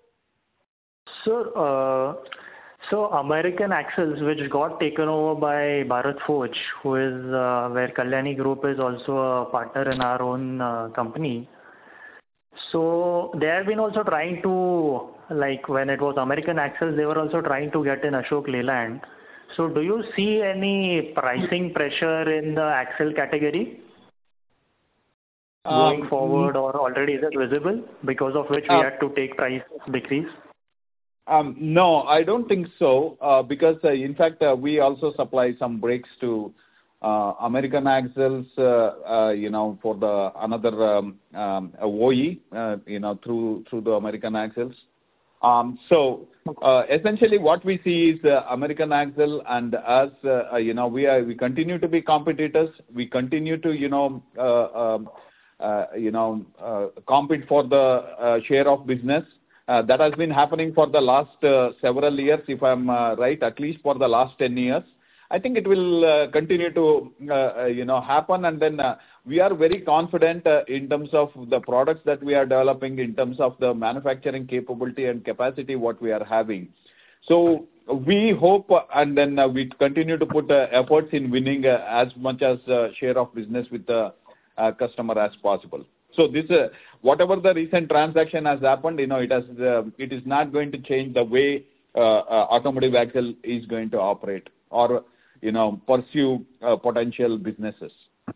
Sir, so American Axles, which got taken over by Bharat Forge, who is where Kalyani Group is also a partner in our own company. So they have been also trying to, like when it was American Axles, they were also trying to get in Ashok Leyland. So do you see any pricing pressure in the axle category going forward, or already is it visible, because of which we had to take price decrease? No, I don't think so, because in fact we also supply some brakes to American Axles, for the another OE, through the American Axles. So essentially what we see is American Axle and us, we continue to be competitors. We continue to compete for the share of business. That has been happening for the last several years, if I'm right, at least for the last 10 years. I think it will continue to happen, and then we are very confident in terms of the products that we are developing, in terms of the manufacturing capability and capacity what we are having. So we hope, and then we continue to put efforts in winning as much as share of business with the customer as possible. So this, whatever the recent transaction has happened, it is not going to change the way Automotive Axle is going to operate or pursue potential businesses.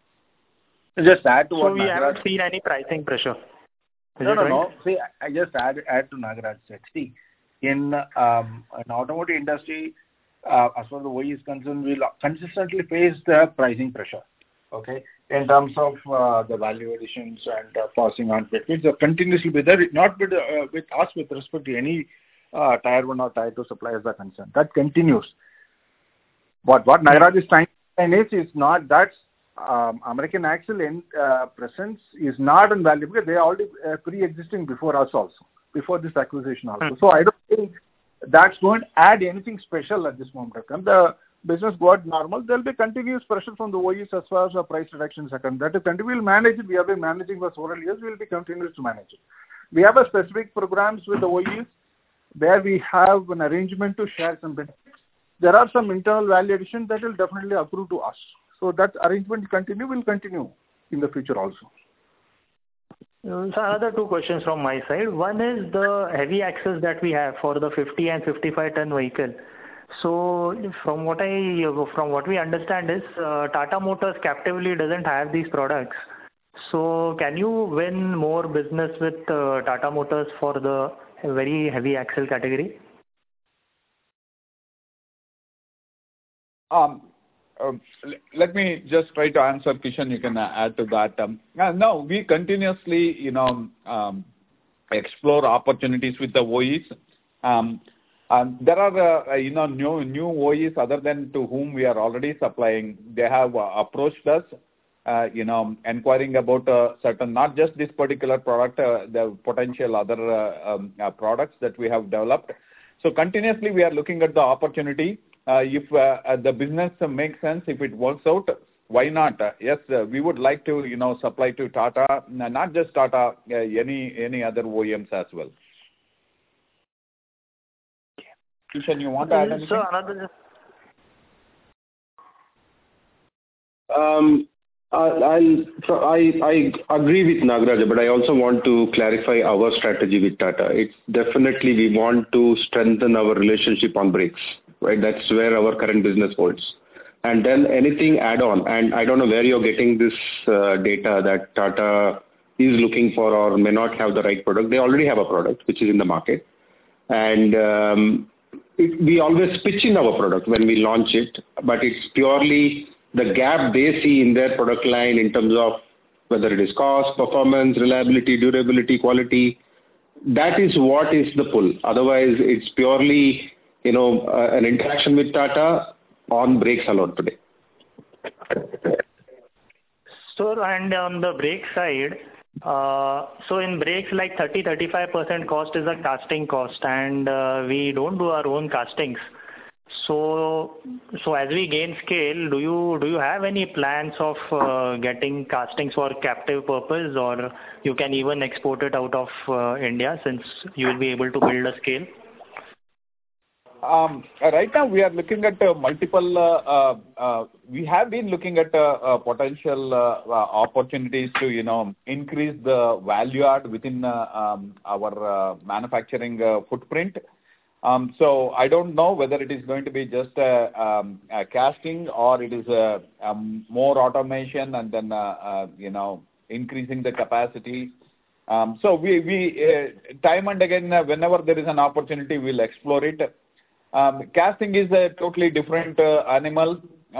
Just add to what So we haven't seen any pricing pressure. No. See, I just add to Nagaraj said. See, in an automotive industry, as far as the OE is concerned, we'll consistently face the pricing pressure. Okay, in terms of the value additions and passing on benefits, continuously with there, not with us with respect to any tier 1 or tier 2 suppliers are concerned. That continues. But what Nagaraj is trying to say is not that American Axle presence is not invaluable, because they are already pre-existing before us also, before this acquisition also. So I don't think that's going to add anything special at this moment of time. The business goes normal. There will be continuous pressure from the OEs as far as the price reductions are concerned. That is, we will manage it. We have been managing for several years. We will be continuous to manage it. We have a specific programs with the OEs where we have an arrangement to share some benefits. There are some internal value addition that will definitely accrue to us. So that arrangement will continue in the future also. So another two questions from my side. One is the heavy axles that we have for the 50 and 55 ton vehicle. So from what we understand is Tata Motors captively doesn't have these products. So can you win more business with Tata Motors for the very heavy axle category? Let me just try to answer, Kishan, you can add to that. No, we continuously, explore opportunities with the OEs. There are, new OEs other than to whom we are already supplying. They have approached us, inquiring about certain, not just this particular product, the potential other products that we have developed. So continuously we are looking at the opportunity. If the business makes sense, if it works out, why not? Yes, we would like to, supply to Tata, not just Tata, any other OEMs as well. Kishan, you want to add anything? I agree with Nagaraj, but I also want to clarify our strategy with Tata. It's definitely we want to strengthen our relationship on brakes, right? That's where our current business holds. And then anything add on, and I don't know where you're getting this data that Tata is looking for or may not have the right product. They already have a product which is in the market. And we always pitch in our product when we launch it, but it's purely the gap they see in their product line in terms of whether it is cost, performance, reliability, durability, quality. That is what is the pull. Otherwise, it's purely, an interaction with Tata on brakes alone today. So, and on the brake side, so in brakes, like 30-35% cost is a casting cost, and we don't do our own castings. So as we gain scale, do you have any plans of getting castings for captive purpose, or you can even export it out of India since you will be able to build a scale? Right now, we are looking at multiple. We have been looking at potential opportunities to increase the value add within our manufacturing footprint. So I don't know whether it is going to be just a casting or it is more automation and then increasing the capacity. So we time and again, whenever there is an opportunity, we'll explore it. Casting is a totally different animal.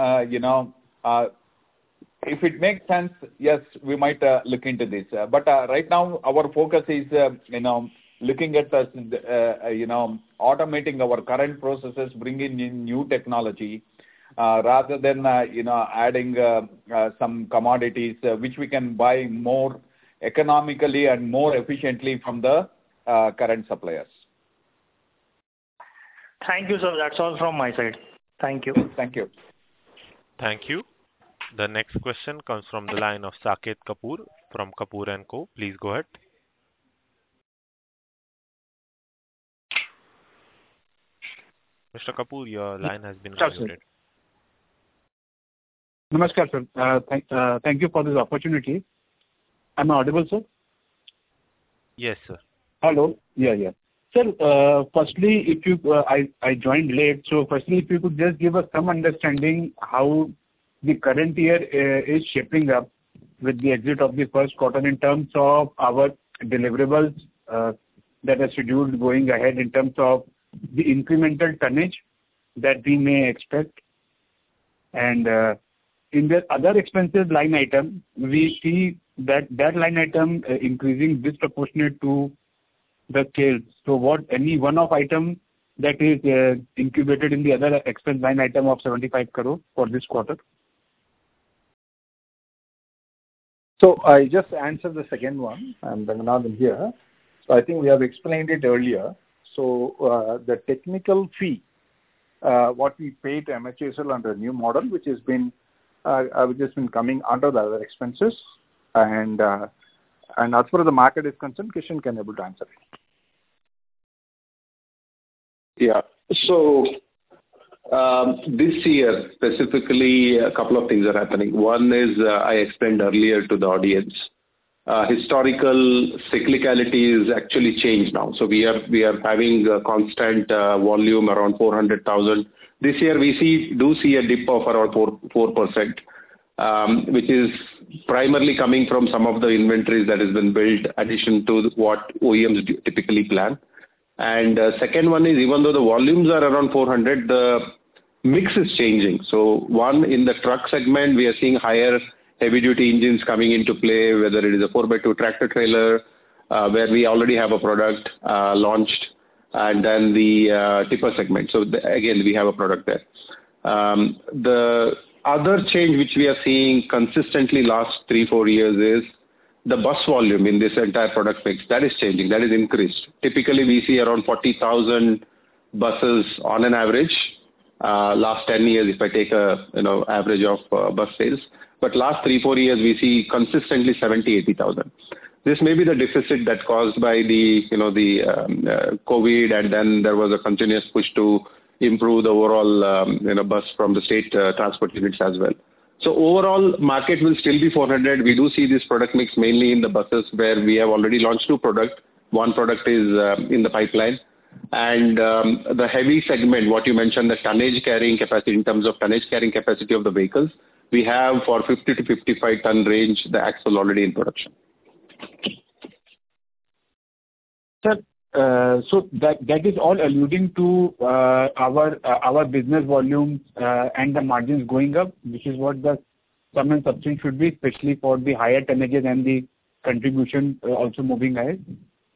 If it makes sense, yes, we might look into this. But right now, our focus is looking at automating our current processes, bringing in new technology, rather than adding some commodities which we can buy more economically and more efficiently from the current suppliers. Thank you, sir. That's all from my side. Thank you. Thank you. Thank you. The next question comes from the line of Saket Kapoor from Kapoor & Co. Please go ahead. Mr. Kapoor, your line has been muted. Namaskar, sir. Thank you for this opportunity. Am I audible, sir? Yes, sir. Hello. Yeah. Sir, firstly, I joined late, so firstly, if you could just give us some understanding how the current year is shaping up with the exit of the first quarter in terms of our deliverables that are scheduled going ahead in terms of the incremental tonnage that we may expect. And in the other expenses line item, we see that line item increasing disproportionate to the sales. So any one-off item that is incubated in the other expense line item of 75 crore for this quarter? So I just answered the second one. I'm Ranganathan here. So I think we have explained it earlier. So the technical fee, what we pay to MHSL under a new model, which has just been coming under the other expenses, and as far as the market is concerned, Kishan can able to answer it. Yeah. So this year specifically, a couple of things are happening. One is I explained earlier to the audience. Historical cyclicality is actually changed now. So we are having a constant volume around 400,000. This year we do see a dip of around 4%, which is primarily coming from some of the inventories that has been built, addition to what OEMs typically plan. And second one is, even though the volumes are around 400, the mix is changing. So one, in the truck segment, we are seeing higher heavy-duty engines coming into play, whether it is a 4x2 tractor trailer, where we already have a product launched, and then the tipper segment. So again, we have a product there. The other change which we are seeing consistently last 3-4 years is the bus volume in this entire product mix. That is changing. That is increased. Typically, we see around 40,000 buses on an average. Last 10 years, if I take a average of bus sales. But last 3-4 years, we see consistently 70,000-80,000. This may be the deficit that caused by the COVID, and then there was a continuous push to improve the overall bus from the state transport units as well. So overall, market will still be 400. We do see this product mix mainly in the buses where we have already launched 2 products. One product is in the pipeline. And the heavy segment, what you mentioned, the tonnage carrying capacity, in terms of tonnage carrying capacity of the vehicles, we have for 50 to 55 ton range, the axle already in production. Sir, so that is all alluding to our business volumes and the margins going up, which is what the sum and substance should be, especially for the higher tonnages and the contribution also moving ahead?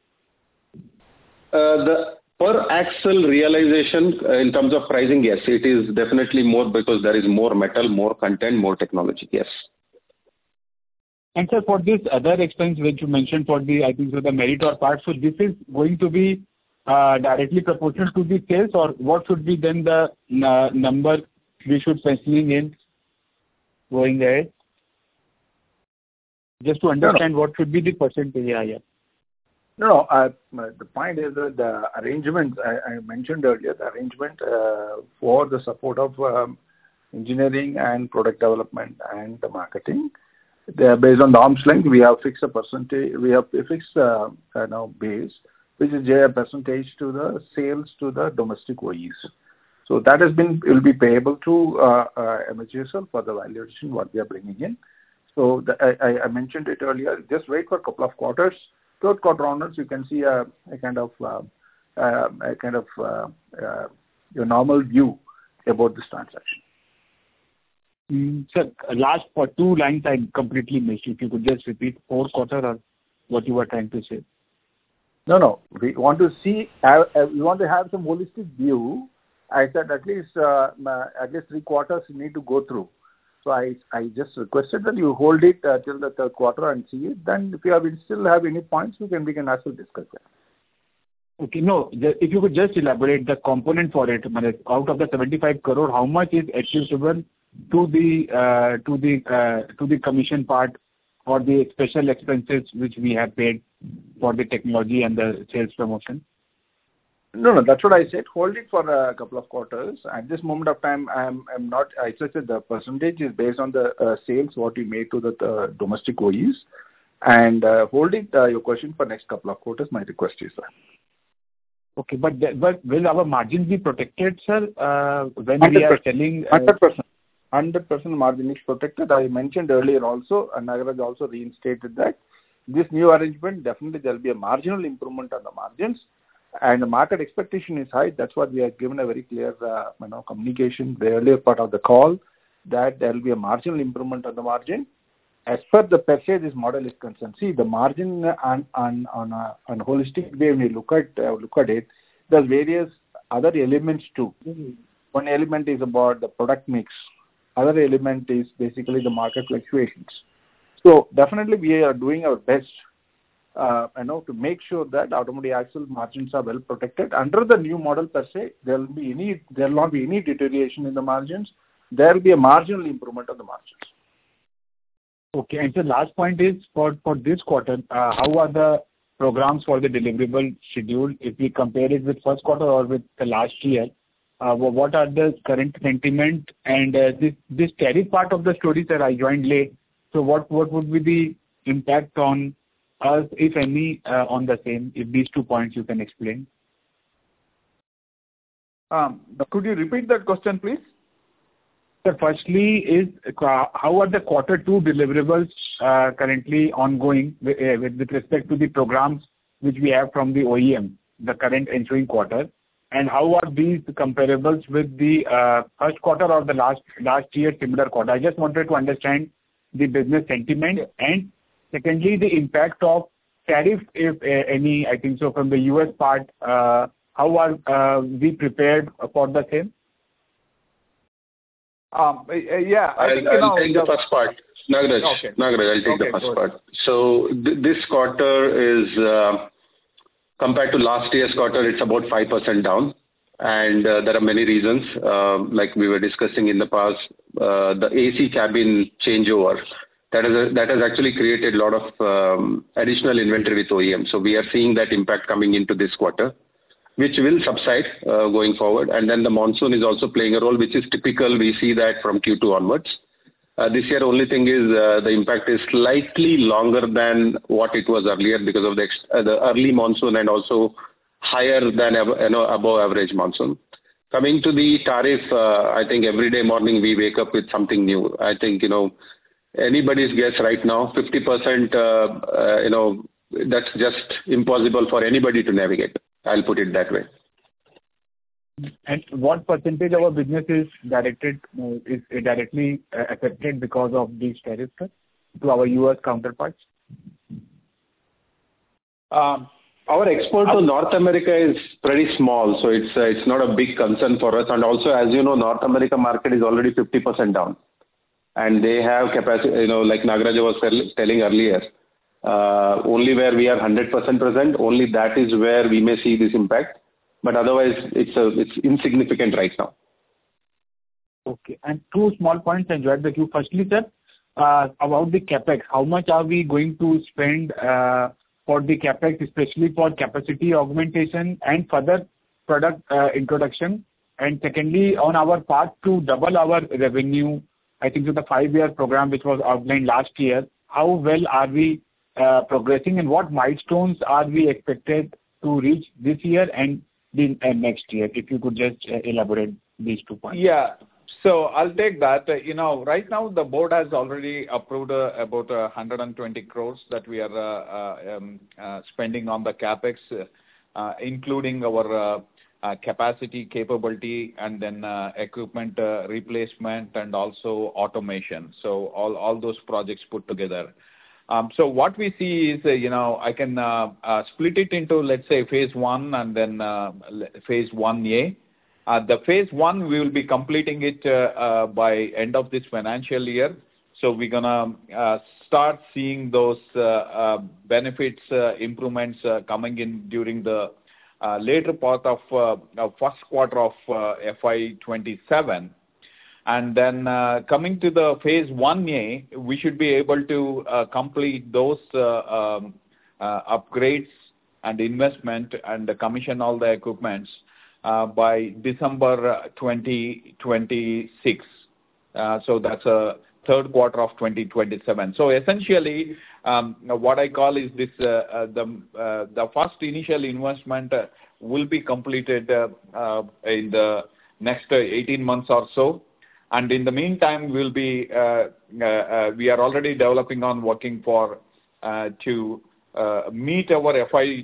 The per axle realization in terms of pricing, yes, it is definitely more because there is more metal, more content, more technology. Yes. And sir, for this other expense which you mentioned for the, I think so the Meritor part, so this is going to be directly proportional to the sales, or what should be then the number we should penciling in going ahead? Just to understand what should be the percentage. Yeah. No, the point is that the arrangements, I mentioned earlier, the arrangement for the support of engineering and product development and the marketing, they are based on the arm's length. We have fixed a percentage, we have fixed base, which is a percentage to the sales to the domestic OEs. So that will be payable to MHESL for the valuation what we are bringing in. So I mentioned it earlier, just wait for a couple of quarters. Third quarter onwards, you can see a kind of your normal view about this transaction. Sir, last for 2 lines I completely missed. If you could just repeat, fourth quarter or what you were trying to say. No. We want to have some holistic view. I said at least 3 quarters you need to go through. So I just requested that you hold it till the third quarter and see it. Then if you still have any points, we can also discuss that. Okay, no. If you could just elaborate the component for it. Out of the 75 crore, how much is attributable to the commission part or the special expenses which we have paid for the technology and the sales promotion? No, that's what I said. Hold it for a couple of quarters. At this moment of time, I said the percentage is based on the sales what we made to the domestic OEs. And hold it, your question for next couple of quarters, my request is, sir. Okay, but will our margins be protected, sir, when 100%, we are selling? 100% margin is protected. I mentioned earlier also, and Nagaraj also reinstated that this new arrangement, definitely there will be a marginal improvement on the margins. And the market expectation is high. That's what we have given a very clear communication the earlier part of the call, that there will be a marginal improvement on the margin. As per the per se this model is concerned, see the margin on a holistic way when you look at it, there's various other elements too. Mm-hmm. One element is about the product mix. Other element is basically the market fluctuations. So definitely we are doing our best to make sure that automotive axle margins are well protected. Under the new model per se, there will not be any deterioration in the margins. There will be a marginal improvement on the margins. Okay, and the last point is for this quarter, how are the programs for the deliverable schedule if we compare it with first quarter or with the last year? What are the current sentiment and this tariff part of the story, sir, I joined late. So what would be the impact on us, if any, on the same? If these 2 points you can explain. Could you repeat that question, please? Sir, firstly is how are the quarter 2 deliverables currently ongoing with respect to the programs which we have from the OEM, the current ensuing quarter, and how are these comparables with the first quarter or the last year similar quarter? I just wanted to understand the business sentiment, and secondly the impact of tariff, if any, I think so from the US part, how are we prepared for the same? I'll take the first part. Nagaraj, I'll take the first part. So this quarter is, compared to last year's quarter, it's about 5% down. And there are many reasons, like we were discussing in the past, the AC cabin changeover. That has actually created a lot of additional inventory with OEM. So we are seeing that impact coming into this quarter, which will subside going forward. And then the monsoon is also playing a role, which is typical. We see that from Q2 onwards. This year, only thing is the impact is slightly longer than what it was earlier because of the early monsoon and also higher than above average monsoon. Coming to the tariff, I think every day morning we wake up with something new. I think anybody's guess right now, 50%. That's just impossible for anybody to navigate. I'll put it that way. And what percentage of our business is directly affected because of these tariff cuts to our U.S. counterparts? Our export to North America is pretty small, so it's not a big concern for us. And also, as you know, North America market is already 50% down, and they have capacity. Like Nagaraja was telling earlier, only where we are 100% present, only that is where we may see this impact. But otherwise, it's insignificant right now. Okay. And two small points I enjoyed the queue. Firstly, sir, about the capex, how much are we going to spend for the capex, especially for capacity augmentation and further product introduction? And secondly, on our path to double our revenue, I think with the 5-year program which was outlined last year, how well are we progressing, and what milestones are we expected to reach this year and next year? If you could just elaborate these 2 points. Yeah. So I'll take that. Right now the board has already approved about 120 crores that we are spending on the capex, including our capacity, capability, and then equipment replacement and also automation. So all those projects put together. So what we see is, I can split it into, let's say, phase 1 and then phase 1A. The phase 1, we will be completing it by end of this financial year. So we're going to start seeing those benefits, improvements coming in during the later part of first quarter of FY27. And then coming to the phase 1A, we should be able to complete those upgrades and investment and commission all the equipments by December 2026. So that's a third quarter of 2027. So essentially, what I call is this: the first initial investment will be completed in the next 18 months or so. And in the meantime, we are already developing on working for to meet our FY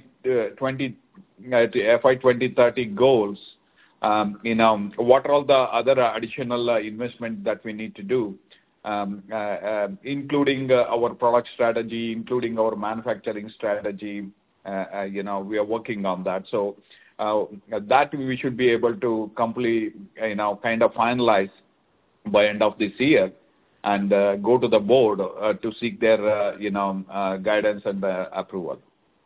2030 goals. What are all the other additional investment that we need to do, including our product strategy, including our manufacturing strategy. We are working on that. So that we should be able to complete, kind of finalize by end of this year, and go to the board to seek their guidance and approval.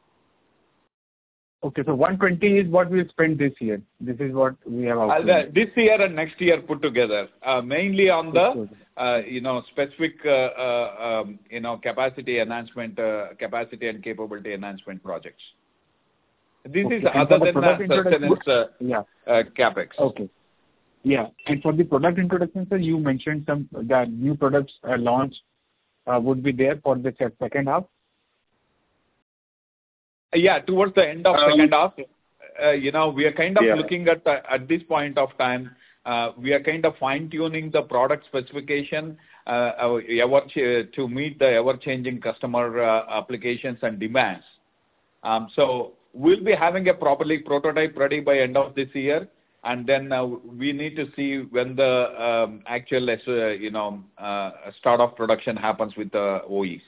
Okay, so 120 is what we'll spend this year. This is what we have outlined. This year and next year put together, mainly on the specific capacity enhancement, capacity and capability enhancement projects. This is other than sustenance capex. Okay. Yeah. And for the product introduction, sir, you mentioned the new products launch would be there for the second half. Yeah, towards the end of second half, we are kind of looking at this point of time, we are kind of fine-tuning the product specification to meet the ever-changing customer applications and demands. So we'll be having a prototype ready by end of this year, and then we need to see when the actual start of production happens with the OEs.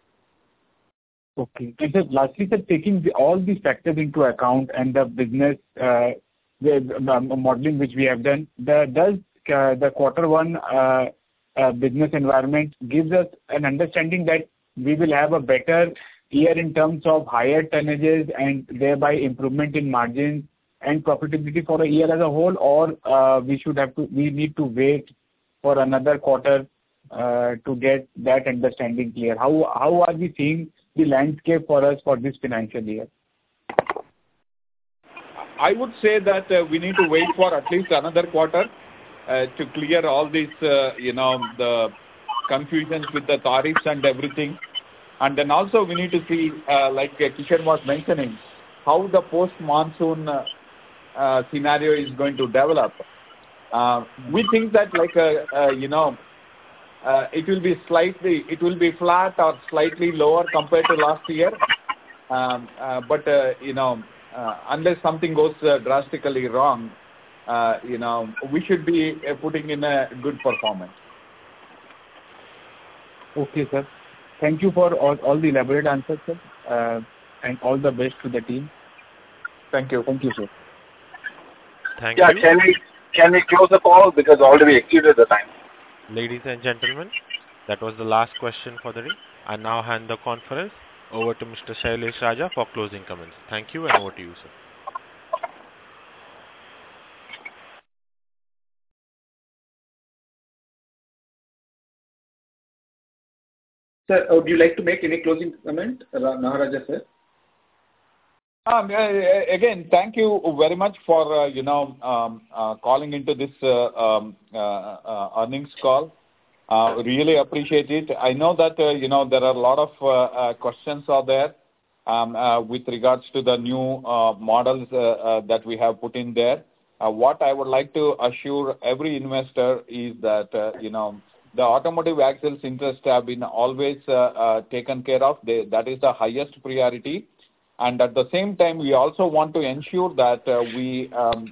Okay. And so lastly, sir, taking all these factors into account and the business the modeling which we have done, does the quarter 1 business environment gives us an understanding that we will have a better year in terms of higher tonnages and thereby improvement in margins and profitability for a year as a whole, or we need to wait for another quarter to get that understanding clear? How are we seeing the landscape for us for this financial year? I would say that we need to wait for at least another quarter to clear all these, the confusions with the tariffs and everything. And then also we need to see, like Kishan was mentioning, how the post-monsoon scenario is going to develop. We think that it will be flat or slightly lower compared to last year. But unless something goes drastically wrong, we should be putting in a good performance. Okay, sir. Thank you for all the elaborate answers, sir, and all the best to the team. Thank you. Thank you, sir. Thank you. Can we close the call because already exceeded the time? Ladies and gentlemen, that was the last question for the day. I now hand the conference over to Mr. Shailesh Raja for closing comments. Thank you, and over to you, sir. Sir, would you like to make any closing comment, Naharaja, sir? Again, thank you very much for calling into this earnings call. Really appreciate it. I know that there are a lot of questions out there with regards to the new models that we have put in there. What I would like to assure every investor is that the automotive axles interest have been always taken care of. That is the highest priority. And at the same time, we also want to ensure that we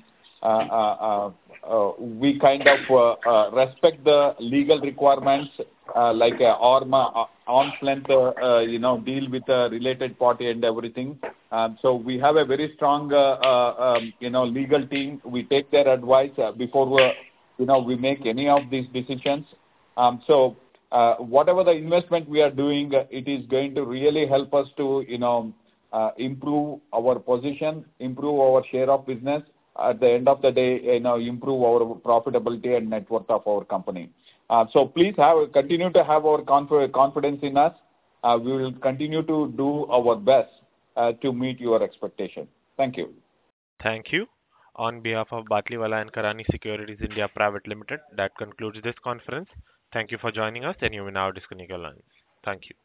kind of respect the legal requirements like arm's length, deal with a related party and everything. So we have a very strong, legal team. We take their advice before we make any of these decisions. So whatever the investment we are doing, it is going to really help us to, improve our position, improve our share of business, at the end of the day, improve our profitability and net worth of our company. So please continue to have our confidence in us. We will continue to do our best to meet your expectation. Thank you. Thank you. On behalf of Batliwala and Karani Securities India Private Limited, that concludes this conference. Thank you for joining us, and you may now disconnect your lines. Thank you.